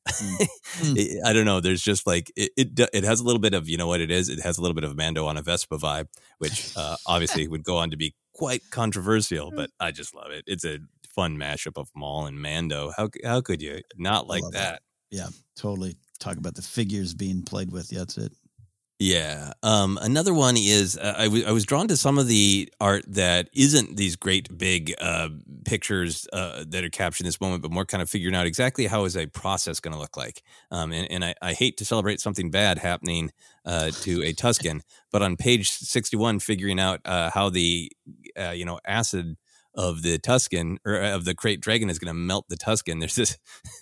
I don't know. There's just like it has a little bit of, you know what it is? It has a little bit of Mando on a Vespa vibe, which obviously would go on to be quite controversial, but I just love it. It's a fun mashup of Maul and Mando. How could you not like that? Yeah, totally. Talk about the figures being played with. Yeah, that's it. Yeah. Another one is I was drawn to some of the art that isn't these great big pictures that are captured in this moment, but more kind of figuring out exactly how is a process going to look like. And I hate to celebrate something bad happening to a Tusken, but on page 61, figuring out how the acid of the Tusken or of the Krayt Dragon is going to melt the Tusken. There's this,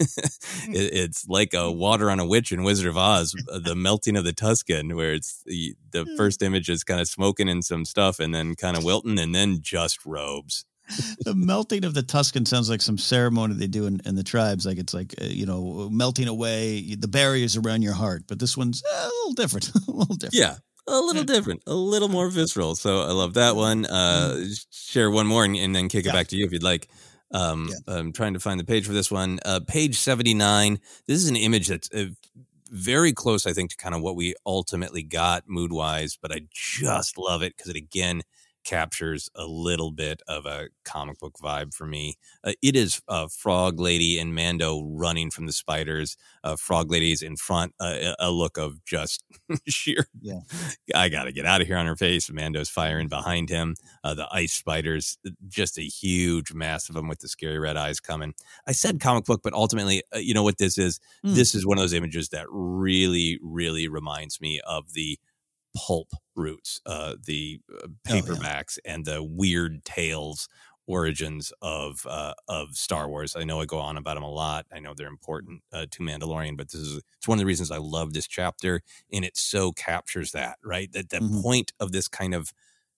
it's like a water on a witch in Wizard of Oz, the melting of the Tusken, where it's the first image is kind of smoking and some stuff and then kind of wilting and then just robes. The melting of the Tusken sounds like some ceremony they do in the tribes. Like it's like, melting away the barriers around your heart. But this one's a little different. Yeah. A little different, a little more visceral. So I love that one. Share one more and then kick it back to you if you'd like. I'm trying to find the page for this one. Page 79. This is an image that's very close, I think, to kind of what we ultimately got mood wise, but I just love it because it again captures a little bit of a comic book vibe for me. It is Frog Lady and Mando running from the spiders. Frog Lady's in front, a look of just sheer, I got to get out of here on her face. Mando's firing behind him. The ice spiders, just a huge mass of them with the scary red eyes coming. I said comic book, but ultimately, you know what this is? This is one of those images that really, really reminds me of the pulp roots, the paperbacks and the weird tales origins of Star Wars. I know I go on about them a lot. I know they're important to Mandalorian, but it's one of the reasons I love this chapter, and it so captures that, right? That the point of this kind of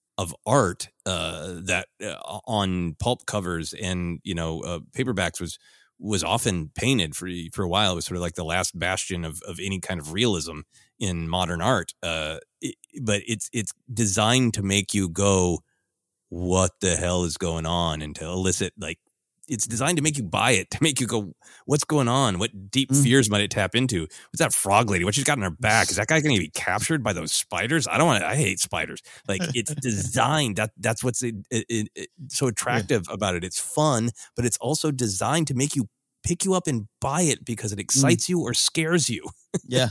art that on pulp covers and paperbacks was often painted for a while. It was sort of like the last bastion of any kind of realism in modern art. But it's designed to make you go, what the hell is going on? And to elicit, like, it's designed to make you buy it, to make you go, what's going on? What deep fears might it tap into? What's that Frog Lady? What she's got in her back? Is that guy going to be captured by those spiders? I hate spiders. Like, it's designed, that's what's so attractive about it. It's fun, but it's also designed to make you pick you up and buy it because it excites you or scares you. Yeah.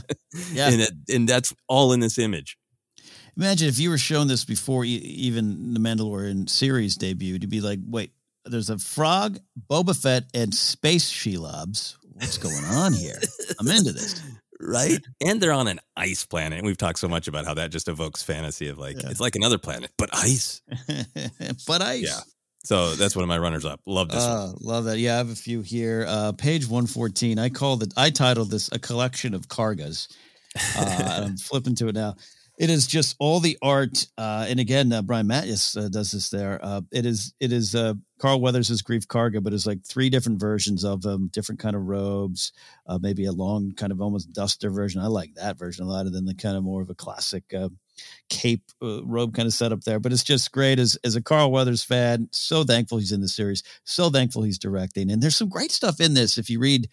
And that's all in this image. Imagine if you were shown this before even the Mandalorian series debuted, you'd be like, wait, there's a frog, Boba Fett, and space Shelobs. What's going on here? I'm into this. Right? And they're on an ice planet. And we've talked so much about how that just evokes fantasy of it's like another planet, but ice. But ice. Yeah. So that's one of my runners up. Love this one. Love that. Yeah, I have a few here. Page 114. I titled this A Collection of Kargas. I'm flipping to it now. It is just all the art. And again, Brian Mattis does this there. It is Carl Weathers' Greef Karga, but it's like 3 different versions of them, different kind of robes, maybe a long kind of almost duster version. I like that version a lot, than the kind of more of a classic cape robe kind of setup there. But it's just great as a Carl Weathers fan. So thankful he's in the series. So thankful he's directing. And there's some great stuff in this. If you read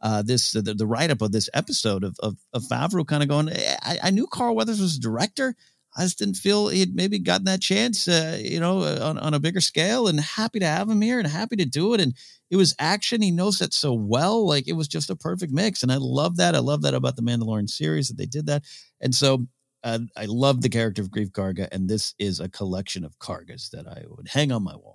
the write-up of this episode of Favreau kind of going, I knew Carl Weathers was a director. I just didn't feel he had maybe gotten that chance, on a bigger scale, and happy to have him here and happy to do it. And it was action. He knows that so well. Like, it was just a perfect mix. And I love that. I love that about the Mandalorian series, that they did that. And so I love the character of Greef Karga. And this is a collection of Kargas that I would hang on my wall.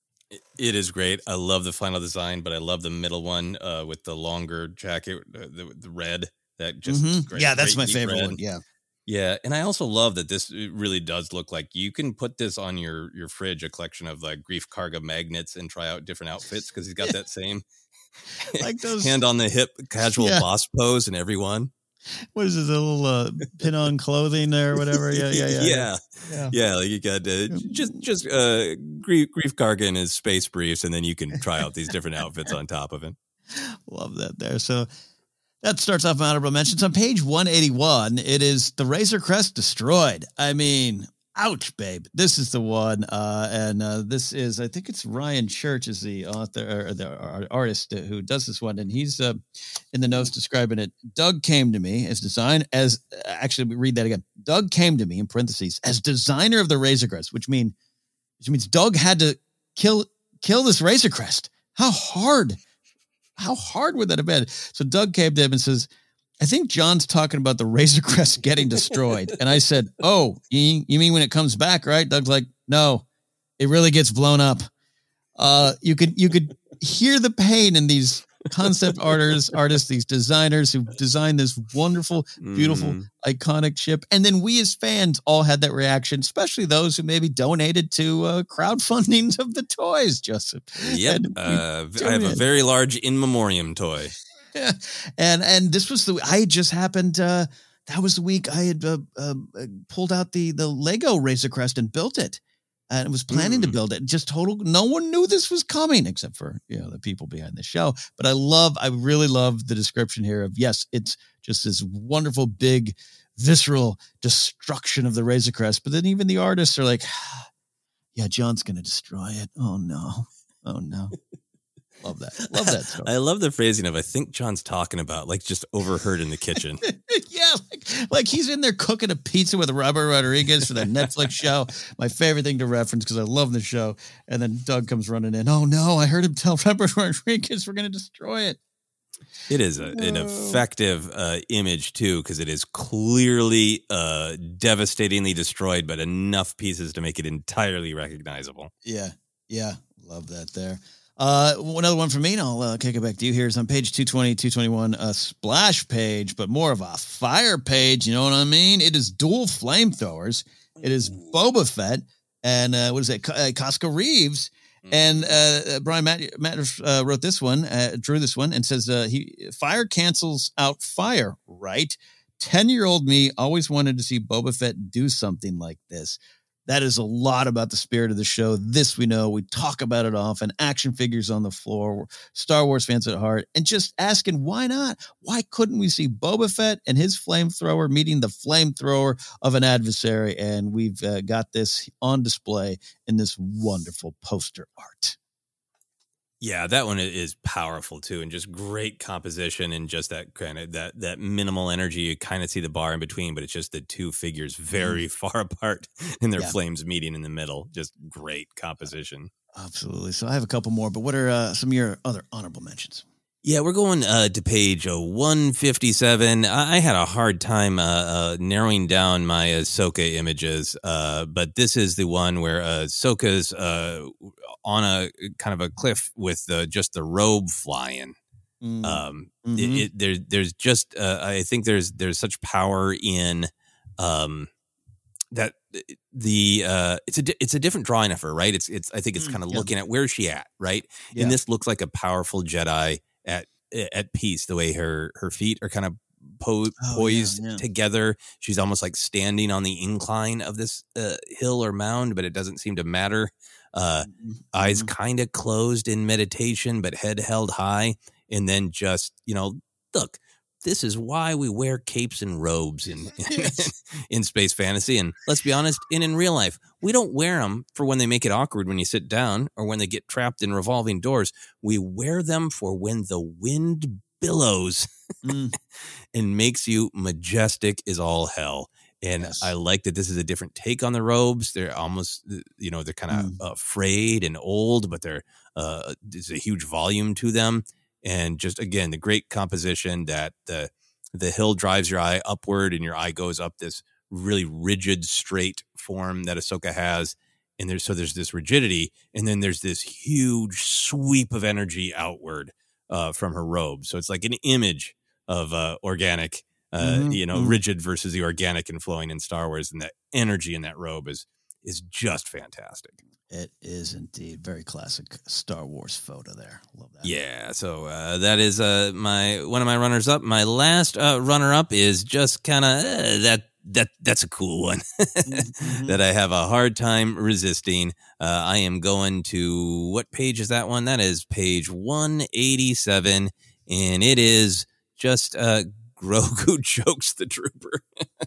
It is great. I love the final design, but I love the middle one with the longer jacket, the red. That just great, that's my favorite red. one. Yeah. Yeah, and I also love that this really does look like you can put this on your fridge, a collection of like Greef Karga magnets, and try out different outfits because he's got that same like those hand on the hip casual boss pose in every one. What is this, a little pin-on clothing there or whatever? Yeah. Like you got just Greef Karga in his space briefs, and then you can try out these different outfits on top of it. Love that there. So that starts off my honorable mentions. On page 181, it is the Razor Crest destroyed. I mean, ouch, babe. This is the one. And this is, I think it's Ryan Church is the author or the artist who does this one. And he's in the notes describing it. Doug came to me actually, read that again. Doug came to me in parentheses as designer of the Razor Crest, which means Doug had to kill this Razor Crest. How hard would that have been? So Doug came to him and says, I think John's talking about the Razor Crest getting destroyed. And I said, oh, you mean when it comes back, right? Doug's like, no, it really gets blown up. You could hear the pain in these concept artists, these designers who designed this wonderful, beautiful, iconic ship. And then we as fans all had that reaction, especially those who maybe donated to crowdfunding of the toys, Joseph. Yep. I have a very large in memoriam toy. Yeah. And this was I just happened, that was the week I had pulled out the Lego Razor Crest and built it. And was planning to build it. Just no one knew this was coming except for, the people behind the show. But I really love the description here of, yes, it's just this wonderful, big, visceral destruction of the Razor Crest. But then even the artists are like, yeah, John's going to destroy it. Oh no. Love that. Love that story. I love the phrasing of, I think John's talking about, like, just overheard in the kitchen. Yeah, like he's in there cooking a pizza with Robert Rodriguez for that Netflix show. My favorite thing to reference because I love the show. And then Doug comes running in. Oh, no, I heard him tell Robert Rodriguez we're going to destroy it. It is an effective image, too, because it is clearly devastatingly destroyed, but enough pieces to make it entirely recognizable. Yeah. Love that there. Another one from me, and I'll kick it back to you. Here's on page 220, 221, a splash page, but more of a fire page. You know what I mean? It is dual flamethrowers. It is Boba Fett and what is it? Costco Reeves. And Brian Matters wrote this one, drew this one, and says fire cancels out fire, right? 10-year-old me always wanted to see Boba Fett do something like this. That is a lot about the spirit of the show. This we know. We talk about it often. Action figures on the floor. Star Wars fans at heart. And just asking, why not? Why couldn't we see Boba Fett and his flamethrower meeting the flamethrower of an adversary? And we've got this on display in this wonderful poster art. Yeah, that one is powerful too, and just great composition, and just that kind of that minimal energy. You kind of see the bar in between, but it's just the two figures very far apart, and their flames meeting in the middle. Just great composition. Absolutely. So I have a couple more, but what are some of your other honorable mentions? Yeah, we're going to page 157. I had a hard time narrowing down my Ahsoka images, but this is the one where Ahsoka's on a kind of a cliff with just the robe flying. There's just I think there's such power in that it's a different drawing of her, right? It's I think it's kind of looking at where's she at, right? Yeah. And this looks like a powerful Jedi at peace, the way her feet are kind of poised together. She's almost like standing on the incline of this hill or mound, but it doesn't seem to matter. Eyes kind of closed in meditation, but head held high. And then just, look, this is why we wear capes and robes in space fantasy. And let's be honest, in real life, we don't wear them for when they make it awkward when you sit down or when they get trapped in revolving doors. We wear them for when the wind billows and makes you majestic as all hell. And I like that this is a different take on the robes. They're almost, they're kind of frayed and old, but there's a huge volume to them. And just, again, the great composition that the hill drives your eye upward and your eye goes up this really rigid, straight form that Ahsoka has. And there's this rigidity. And then there's this huge sweep of energy outward from her robe. So it's like an image of organic, rigid versus the organic and flowing in Star Wars. And that energy in that robe is just fantastic. It is indeed very classic Star Wars photo there. Love that. Yeah, so that is one of my runners up. My last runner up is just kind of that's a cool one that I have a hard time resisting. I am going to, what page is that one? That is page 187, and it is just Grogu chokes the trooper.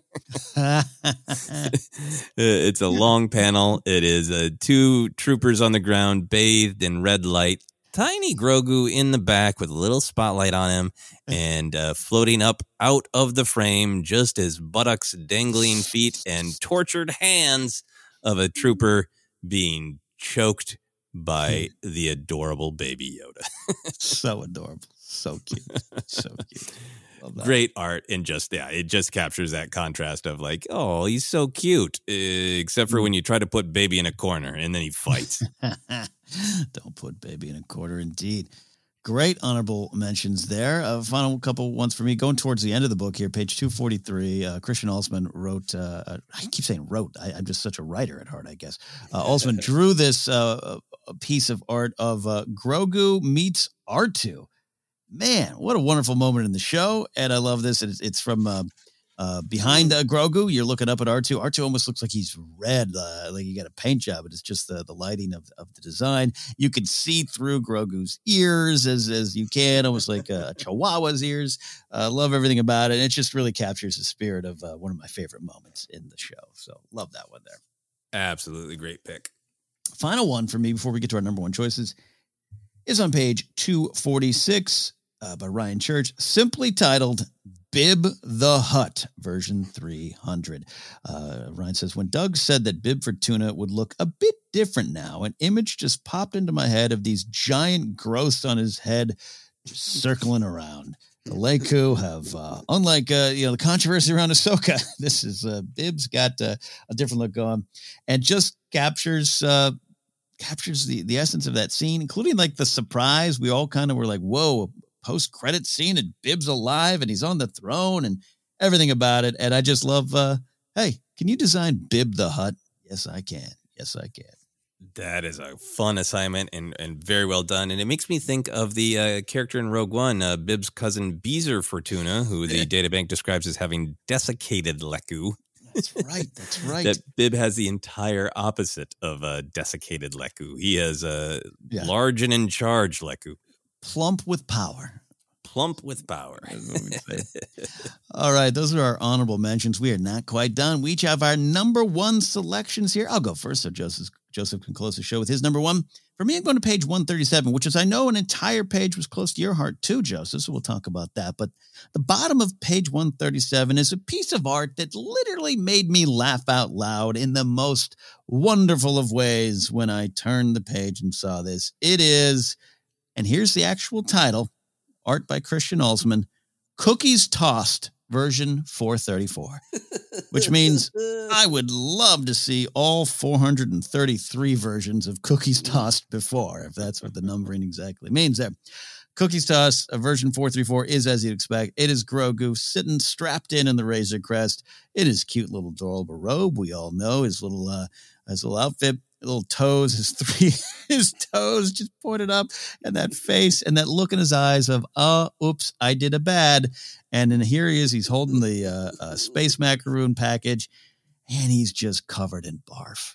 It's a long panel. It is two troopers on the ground bathed in red light. Tiny Grogu in the back with a little spotlight on him and floating up out of the frame, just as buttocks, dangling feet, and tortured hands of a trooper being choked by the adorable baby Yoda. So adorable. So cute. So cute. Great art, and it just captures that contrast of like, oh, he's so cute, except for when you try to put baby in a corner and then he fights. Don't put baby in a corner, indeed. Great honorable mentions there. Final couple ones for me. Going towards the end of the book here, page 243, Christian Alsman wrote, I keep saying wrote, I'm just such a writer at heart, I guess. Alsman drew this piece of art of Grogu meets R2. Man, what a wonderful moment in the show. And I love this. It's from behind Grogu. You're looking up at R2. R2 almost looks like he's red, like he got a paint job, but it's just the lighting of the design. You can see through Grogu's ears as you can, almost like a Chihuahua's ears. Love everything about it. It just really captures the spirit of one of my favorite moments in the show. So love that one there. Absolutely great pick. Final one for me before we get to our number one choices is on page 246 by Ryan Church, simply titled Bib the Hutt, version 300. Ryan says, when Doug said that Bib for Tuna would look a bit different now, an image just popped into my head of these giant growths on his head just circling around. The Leku have, unlike the controversy around Ahsoka, this is Bib's got a different look going, and just captures the essence of that scene, including like the surprise. We all kind of were like, whoa, post-credit scene and Bib's alive and he's on the throne and everything about it. And I just love, hey, can you design Bib the Hutt? Yes, I can. Yes, I can. That is a fun assignment and very well done. And it makes me think of the character in Rogue One, Bib's cousin Beezer Fortuna, who the databank describes as having desiccated Leku. That's right. That's right. That Bib has the entire opposite of a desiccated Leku. He has a large and in charge Leku. Plump with power. Plump with power. All right. Those are our honorable mentions. We are not quite done. We each have our number one selections here. I'll go first so Joseph can close the show with his number one. For me, I'm going to page 137, which is, I know, an entire page was close to your heart too, Joseph, so we'll talk about that. But the bottom of page 137 is a piece of art that literally made me laugh out loud in the most wonderful of ways when I turned the page and saw this. It is, and here's the actual title, art by Christian Olsman, Cookies Tossed, version 434, which means I would love to see all 433 versions of Cookies Tossed before, if that's what the numbering exactly means there. Cookies Tossed, version 434, is as you'd expect. It is Grogu sitting strapped in the Razor Crest. It is cute little adorable robe. We all know his little outfit. Little toes, his toes just pointed up, and that face and that look in his eyes of, oops, I did a bad. And then here he is, he's holding the space macaroon package, and he's just covered in barf.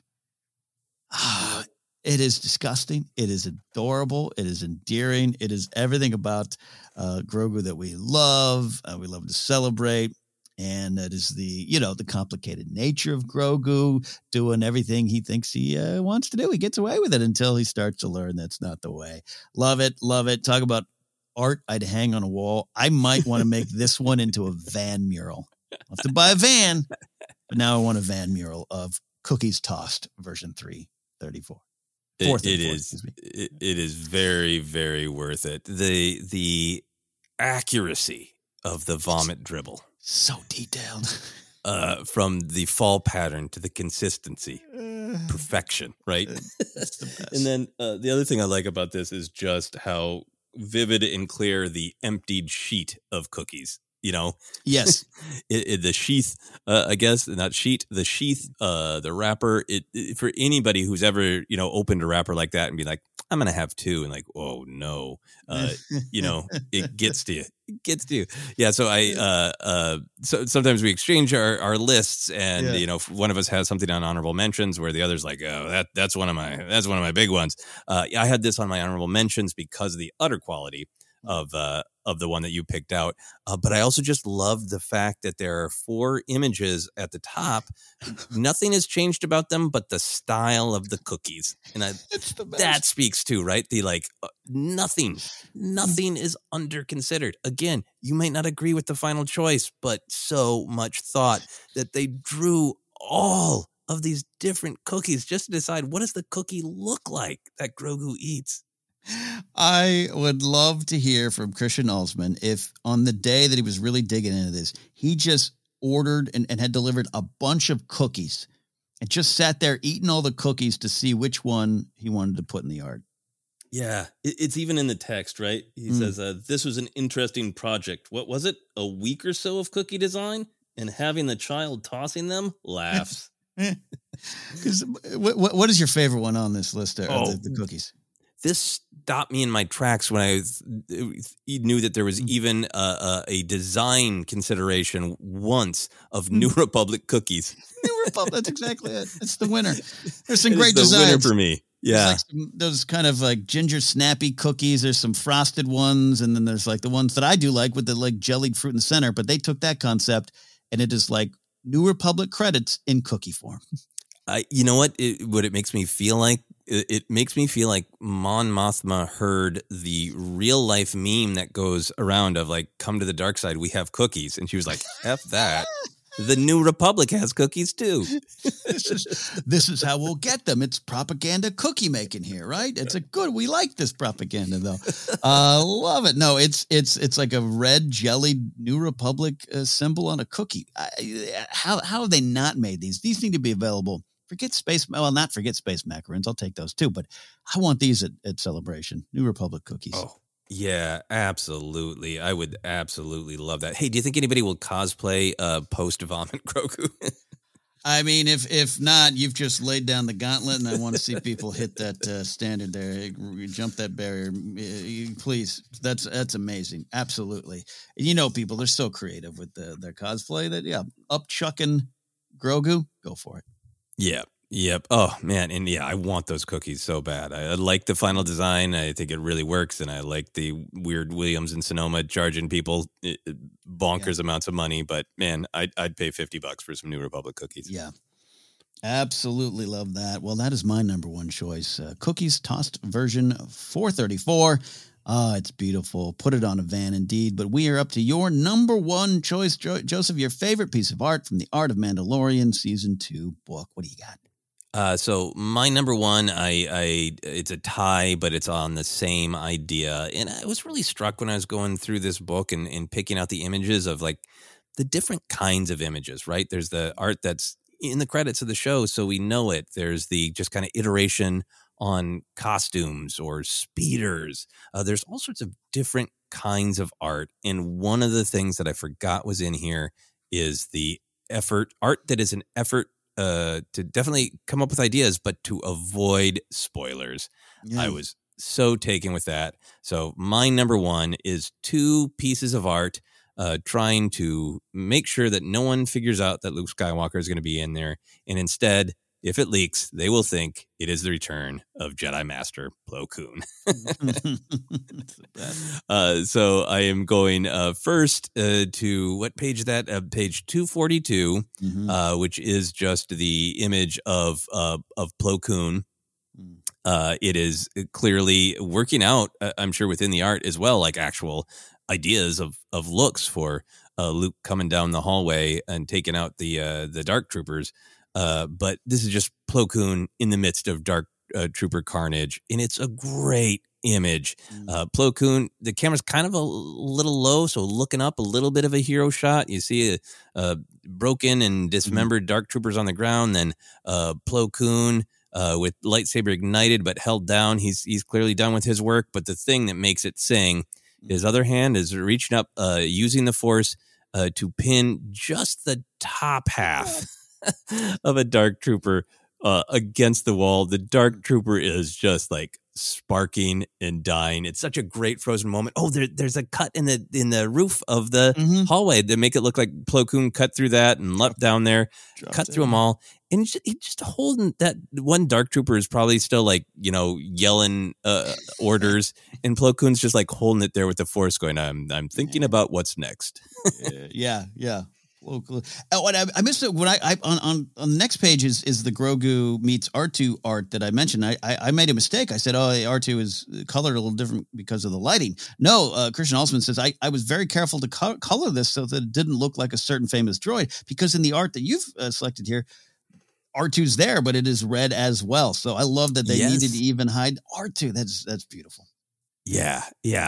It is disgusting. It is adorable. It is endearing. It is everything about Grogu that we love. We love to celebrate. And that is the complicated nature of Grogu doing everything he thinks he wants to do. He gets away with it until he starts to learn that's not the way. Love it. Love it. Talk about art I'd hang on a wall. I might want to make this one into a van mural. I'll have to buy a van, but now I want a van mural of Cookies Tossed, version 334. It is very, very worth it. The accuracy of the vomit dribble. So detailed. From the fall pattern to the consistency. Perfection, right? That's the best. And then the other thing I like about this is just how vivid and clear the emptied sheet of cookies, Yes. The sheath, I guess, not sheet, the sheath, the wrapper, for anybody who's ever, opened a wrapper like that and be like, I'm going to have two, and like, oh no, it gets to you. It gets to you. Yeah. So so sometimes we exchange our lists, and one of us has something on honorable mentions where the other's like, oh, that's one of my big ones. I had this on my honorable mentions because of the utter quality of the one that you picked out. But I also just love the fact that there are 4 images at the top. Nothing has changed about them, but the style of the cookies. And that speaks to, right? The nothing is under considered. Again, you might not agree with the final choice, but so much thought that they drew all of these different cookies just to decide, what does the cookie look like that Grogu eats? I would love to hear from Christian Olsman if on the day that he was really digging into this, he just ordered and had delivered a bunch of cookies and just sat there eating all the cookies to see which one he wanted to put in the art. Yeah, it's even in the text, right? He says, this was an interesting project. What was it? A week or so of cookie design? And having the child tossing them? Laughs. Because what is your favorite one on this list of the cookies? This stopped me in my tracks when I knew that there was even a design consideration once of New Republic cookies. New Republic, that's exactly it. It's the winner. There's some great designs. Winner for me. Yeah. Those kind of like ginger snappy cookies. There's some frosted ones, and then there's like the ones that I do like with the like jellied fruit in the center, but they took that concept and it is like New Republic credits in cookie form. You know what? What it makes me feel like it makes me feel like Mon Mothma heard the real life meme that goes around of like, come to the dark side, we have cookies. And she was like, F that. The New Republic has cookies too. This is how we'll get them. It's propaganda cookie making here, right? We like this propaganda though. Love it. No, it's like a red jellied New Republic symbol on a cookie. How have they not made these? These need to be available. Forget space macaroons. I'll take those too, but I want these at Celebration. New Republic cookies. Oh. Yeah, absolutely. I would absolutely love that. Hey, do you think anybody will cosplay post-vomit Grogu? I mean, if not, you've just laid down the gauntlet, and I want to see people hit that standard there. Jump that barrier, please. That's amazing. Absolutely. And people, they're so creative with their cosplay that, up chucking Grogu, go for it. Yeah. Yep. Oh, man. And yeah, I want those cookies so bad. I like the final design. I think it really works. And I like the weird Williams and Sonoma charging people bonkers amounts of money. But man, I'd pay $50 for some New Republic cookies. Yeah. Absolutely love that. Well, that is my number one choice. Cookies Tossed version 434. It's beautiful. Put it on a van indeed. But we are up to your number one choice, Joseph, your favorite piece of art from the Art of Mandalorian Season 2 book. What do you got? So my number one, it's a tie, but it's on the same idea. And I was really struck when I was going through this book and picking out the images of like the different kinds of images, right? There's the art that's in the credits of the show, so we know it. There's the just kind of iteration on costumes or speeders. There's all sorts of different kinds of art. And one of the things that I forgot was in here is the art that is an effort to definitely come up with ideas, but to avoid spoilers. I was so taken with that. So my number one is 2 pieces of art trying to make sure that no one figures out that Luke Skywalker is going to be in there. And instead, if it leaks, they will think it is the return of Jedi Master Plo Koon. So I am going first to what page is that? Page 242, which is just the image of Plo Koon. It is clearly working out, I'm sure, within the art as well, like actual ideas of looks for Luke coming down the hallway and taking out the Dark Troopers. But this is just Plo Koon in the midst of Dark Trooper carnage, and it's a great image. Plo Koon, the camera's kind of a little low, so looking up, a little bit of a hero shot. You see a broken and dismembered Dark Troopers on the ground, then Plo Koon with lightsaber ignited but held down. He's clearly done with his work, but the thing that makes it sing, his other hand is reaching up, using the Force to pin just the top half of a Dark Trooper against the wall. The Dark Trooper is just like sparking and dying. It's such a great frozen moment. Oh, there's a cut in the roof of the hallway to make it look like Plo Koon cut through that and leapt down there, cut through them all. And he's just holding that one Dark Trooper is probably still like, yelling orders. And Plo Koon's just like holding it there with the Force going, I'm thinking about what's next. Yeah. Oh, and I missed it when I on the next page is the Grogu meets R2 art that I mentioned. I made a mistake. I said, R2 is colored a little different because of the lighting. No, Christian Alsman says I was very careful to color this so that it didn't look like a certain famous droid, because in the art that you've selected here, R2's there, but it is red as well. So I love that they needed to even hide R2. That's beautiful. Yeah.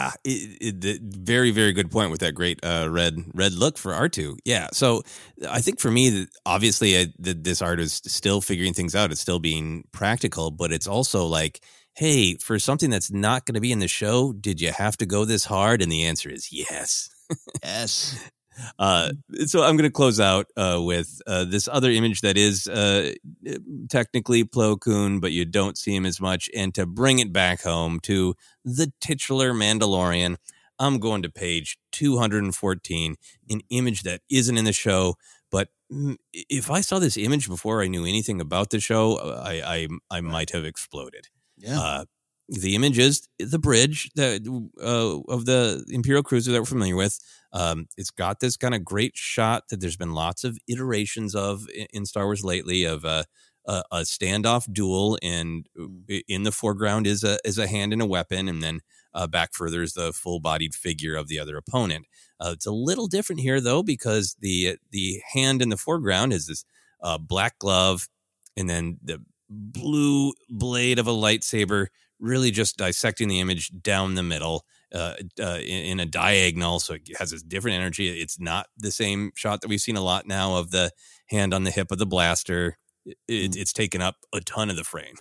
Very, very good point with that great red look for R2. Yeah. So I think for me, obviously, this art is still figuring things out. It's still being practical, but it's also like, hey, for something that's not going to be in the show, did you have to go this hard? And the answer is yes. Yes. So I'm going to close out with this other image that is technically Plo Koon, but you don't see him as much. And to bring it back home to the titular Mandalorian, I'm going to page 214, an image that isn't in the show. But if I saw this image before I knew anything about the show, I might have exploded. Yeah. The image is the bridge that of the Imperial cruiser that we're familiar with. It's got this kind of great shot that there's been lots of iterations of in Star Wars lately of a standoff duel, and in the foreground is a hand and a weapon, and then back further is the full-bodied figure of the other opponent. It's a little different here, though, because the hand in the foreground is this black glove, and then the blue blade of a lightsaber, really just dissecting the image down the middle in a diagonal, so it has this different energy. It's not the same shot that we've seen a lot now of the hand on the hip of the blaster. It's taken up a ton of the frame.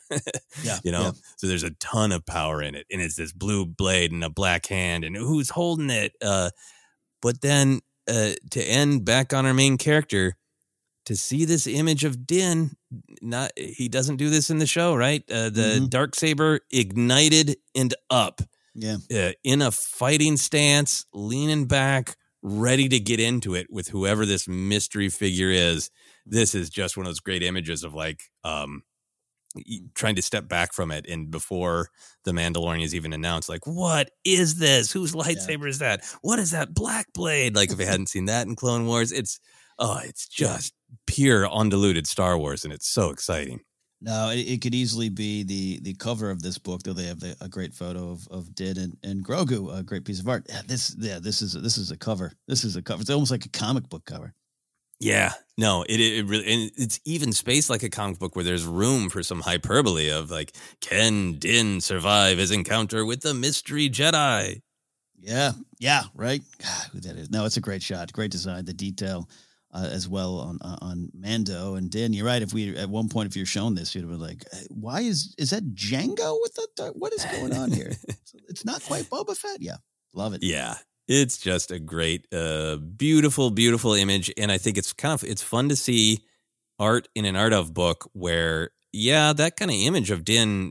So there's a ton of power in it, and it's this blue blade and a black hand, and who's holding it? But then to end back on our main character, to see this image of Din, he doesn't do this in the show, right? The Darksaber ignited and up, in a fighting stance, leaning back, ready to get into it with whoever this mystery figure is. This is just one of those great images of like trying to step back from it, and before the Mandalorian is even announced, like, what is this? Whose lightsaber is that? What is that black blade? Like, if I hadn't seen that in Clone Wars, it's just pure undiluted Star Wars, and it's so exciting. No, it could easily be the cover of this book, though they have a great photo of Din and Grogu, a great piece of art. This is a cover. This is a cover. It's almost like a comic book cover. Yeah, no, it really, and it's even spaced like a comic book where there's room for some hyperbole of like, can Din survive his encounter with the mystery Jedi? Yeah, right. God, who that is? No, it's a great shot, great design, the detail as well on Mando and Din. You're right. If we at one point, if you're shown this, you'd have been like, why is that Jango with the? What is going on here? It's not quite Boba Fett. Yeah, love it. Yeah. It's just a great, beautiful, beautiful image. And I think it's fun to see art in an art of book where, that kind of image of Din,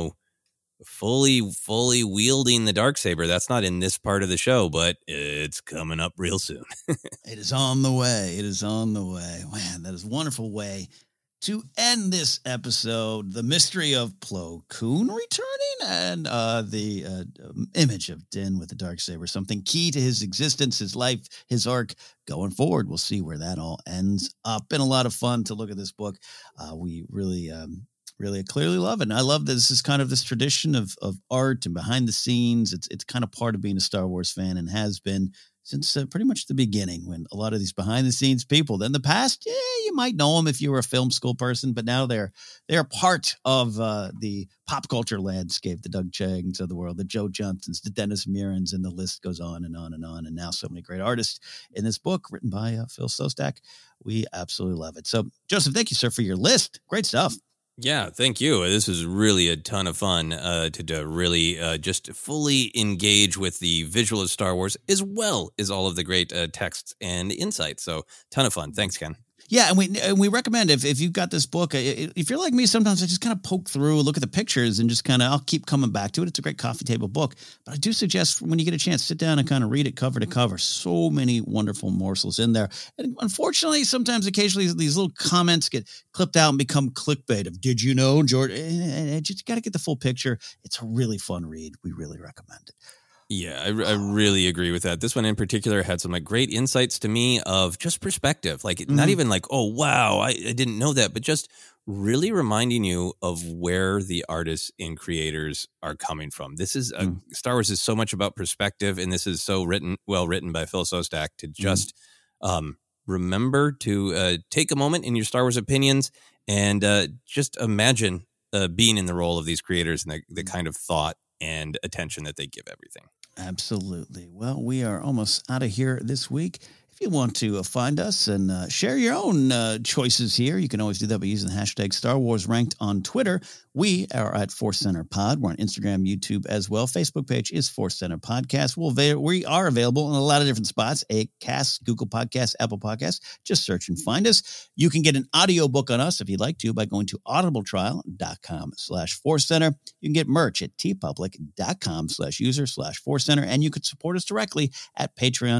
fully wielding the Darksaber, that's not in this part of the show, but it's coming up real soon. It is on the way. It is on the way. Man, that is a wonderful way to end this episode. The mystery of Plo Koon returning, and the image of Din with the Darksaber, something key to his existence, his life, his arc going forward. We'll see where that all ends up. Been a lot of fun to look at this book. We really clearly love it. And I love that this is kind of this tradition of art and behind the scenes. It's kind of part of being a Star Wars fan, and has been since pretty much the beginning, when a lot of these behind the scenes people, in the past, you might know them if you were a film school person, but now they're part of the pop culture landscape, the Doug Changs of the world, the Joe Johnsons, the Dennis Mirans, and the list goes on and on and on. And now so many great artists in this book written by Phil Szostak. We absolutely love it. So Joseph, thank you, sir, for your list. Great stuff. Yeah, thank you. This is really a ton of fun to really just fully engage with the visual of Star Wars, as well as all of the great texts and insights. So, ton of fun. Thanks, Ken. Yeah, and we recommend if you've got this book, if you're like me, sometimes I just kind of poke through, look at the pictures, and just kind of I'll keep coming back to it. It's a great coffee table book, but I do suggest when you get a chance, sit down and kind of read it cover to cover. So many wonderful morsels in there, and unfortunately, occasionally these little comments get clipped out and become clickbait of "Did you know, George?" And just got to get the full picture. It's a really fun read. We really recommend it. Yeah, I really agree with that. This one in particular had some great insights to me of just perspective, not even like, oh, wow, I didn't know that, but just really reminding you of where the artists and creators are coming from. This is Star Wars is so much about perspective, and this is so well written by Phil Szostak to just remember to take a moment in your Star Wars opinions and just imagine being in the role of these creators and the kind of thought and attention that they give everything. Absolutely. Well, we are almost out of here this week. If you want to find us and share your own choices here, you can always do that by using the hashtag Star Wars Ranked on Twitter. We are at Force Center Pod. We're on Instagram, YouTube as well. Facebook page is Force Center Podcast. We are available in a lot of different spots: Acast, Google Podcasts, Apple Podcasts. Just search and find us. You can get an audiobook on us if you'd like to by going to audibletrial.com/Force Center. You can get merch at tpublic.com/user/Force Center. And you could support us directly at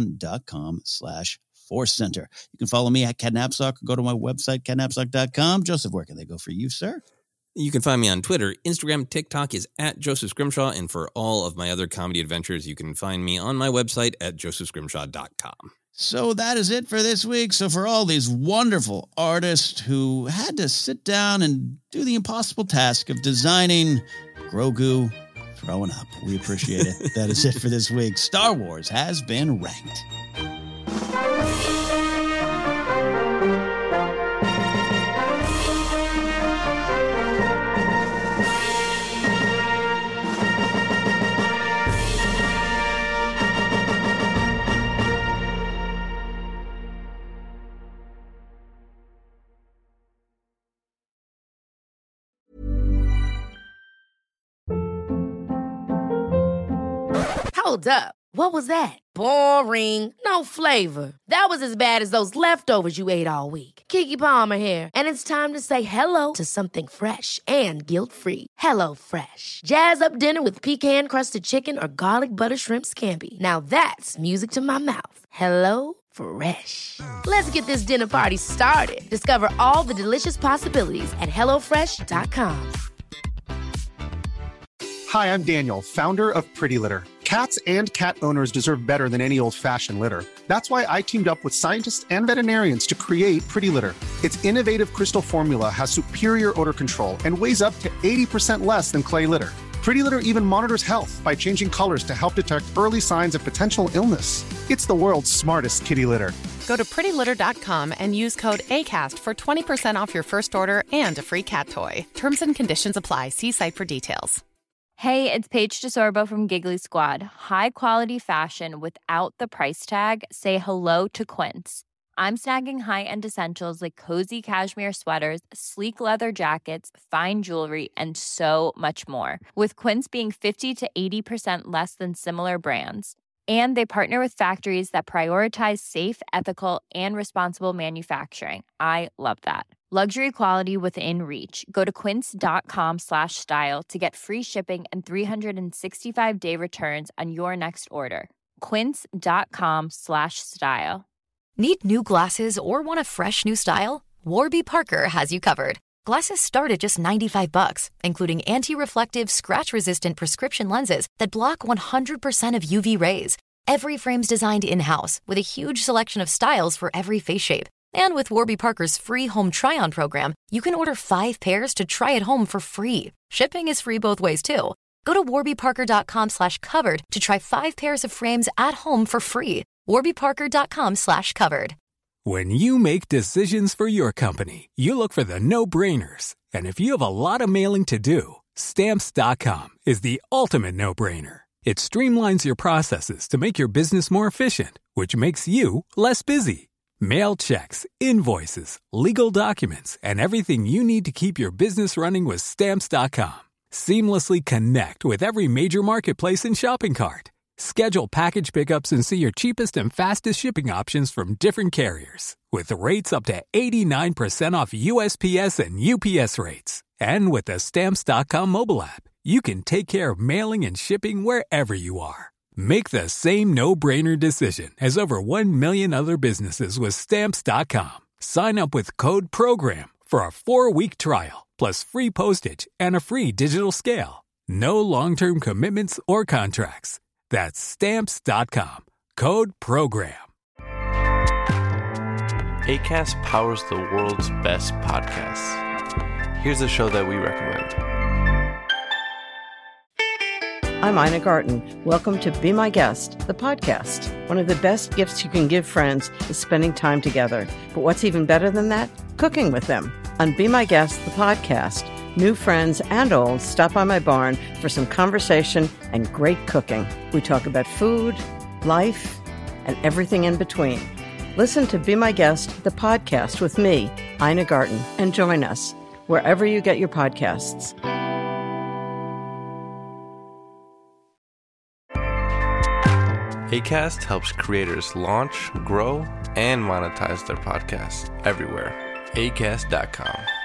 patreon.com/Force Center. You can follow me at Ken Napzok or go to my website, kennapzok.com. Joseph, where can they go for you, sir? You can find me on Twitter, Instagram, TikTok is at Joseph Scrimshaw, and for all of my other comedy adventures, you can find me on my website at josephscrimshaw.com. So that is it for this week. So for all these wonderful artists who had to sit down and do the impossible task of designing Grogu throwing up, we appreciate it. That is it for this week. Star Wars has been ranked. Hold up. What was that? Boring. No flavor. That was as bad as those leftovers you ate all week. Keke Palmer here, and it's time to say hello to something fresh and guilt-free. Hello Fresh. Jazz up dinner with pecan-crusted chicken or garlic butter shrimp scampi. Now that's music to my mouth. Hello Fresh. Let's get this dinner party started. Discover all the delicious possibilities at HelloFresh.com. Hi, I'm Daniel, founder of Pretty Litter. Cats and cat owners deserve better than any old-fashioned litter. That's why I teamed up with scientists and veterinarians to create Pretty Litter. Its innovative crystal formula has superior odor control and weighs up to 80% less than clay litter. Pretty Litter even monitors health by changing colors to help detect early signs of potential illness. It's the world's smartest kitty litter. Go to prettylitter.com and use code ACAST for 20% off your first order and a free cat toy. Terms and conditions apply. See site for details. Hey, it's Paige DeSorbo from Giggly Squad. High quality fashion without the price tag. Say hello to Quince. I'm snagging high-end essentials like cozy cashmere sweaters, sleek leather jackets, fine jewelry, and so much more. With Quince being 50 to 80% less than similar brands. And they partner with factories that prioritize safe, ethical, and responsible manufacturing. I love that. Luxury quality within reach. Go to quince.com/style to get free shipping and 365-day returns on your next order. Quince.com/style. Need new glasses or want a fresh new style? Warby Parker has you covered. Glasses start at just $95, including anti-reflective, scratch-resistant prescription lenses that block 100% of UV rays. Every frame's designed in-house with a huge selection of styles for every face shape. And with Warby Parker's free home try-on program, you can order 5 pairs to try at home for free. Shipping is free both ways, too. Go to warbyparker.com/covered to try 5 pairs of frames at home for free. warbyparker.com/covered. When you make decisions for your company, you look for the no-brainers. And if you have a lot of mailing to do, Stamps.com is the ultimate no-brainer. It streamlines your processes to make your business more efficient, which makes you less busy. Mail checks, invoices, legal documents, and everything you need to keep your business running with Stamps.com. Seamlessly connect with every major marketplace and shopping cart. Schedule package pickups and see your cheapest and fastest shipping options from different carriers, with rates up to 89% off USPS and UPS rates. And with the Stamps.com mobile app, you can take care of mailing and shipping wherever you are. Make the same no-brainer decision as over 1 million other businesses with Stamps.com. Sign up with code PROGRAM for a 4-week trial, plus free postage and a free digital scale. No long-term commitments or contracts. That's Stamps.com. Code PROGRAM. Acast powers the world's best podcasts. Here's a show that we recommend. I'm Ina Garten. Welcome to Be My Guest, the podcast. One of the best gifts you can give friends is spending time together. But what's even better than that? Cooking with them. On Be My Guest, the podcast, new friends and old stop by my barn for some conversation and great cooking. We talk about food, life, and everything in between. Listen to Be My Guest, the podcast with me, Ina Garten, and join us wherever you get your podcasts. Acast helps creators launch, grow, and monetize their podcasts everywhere. Acast.com.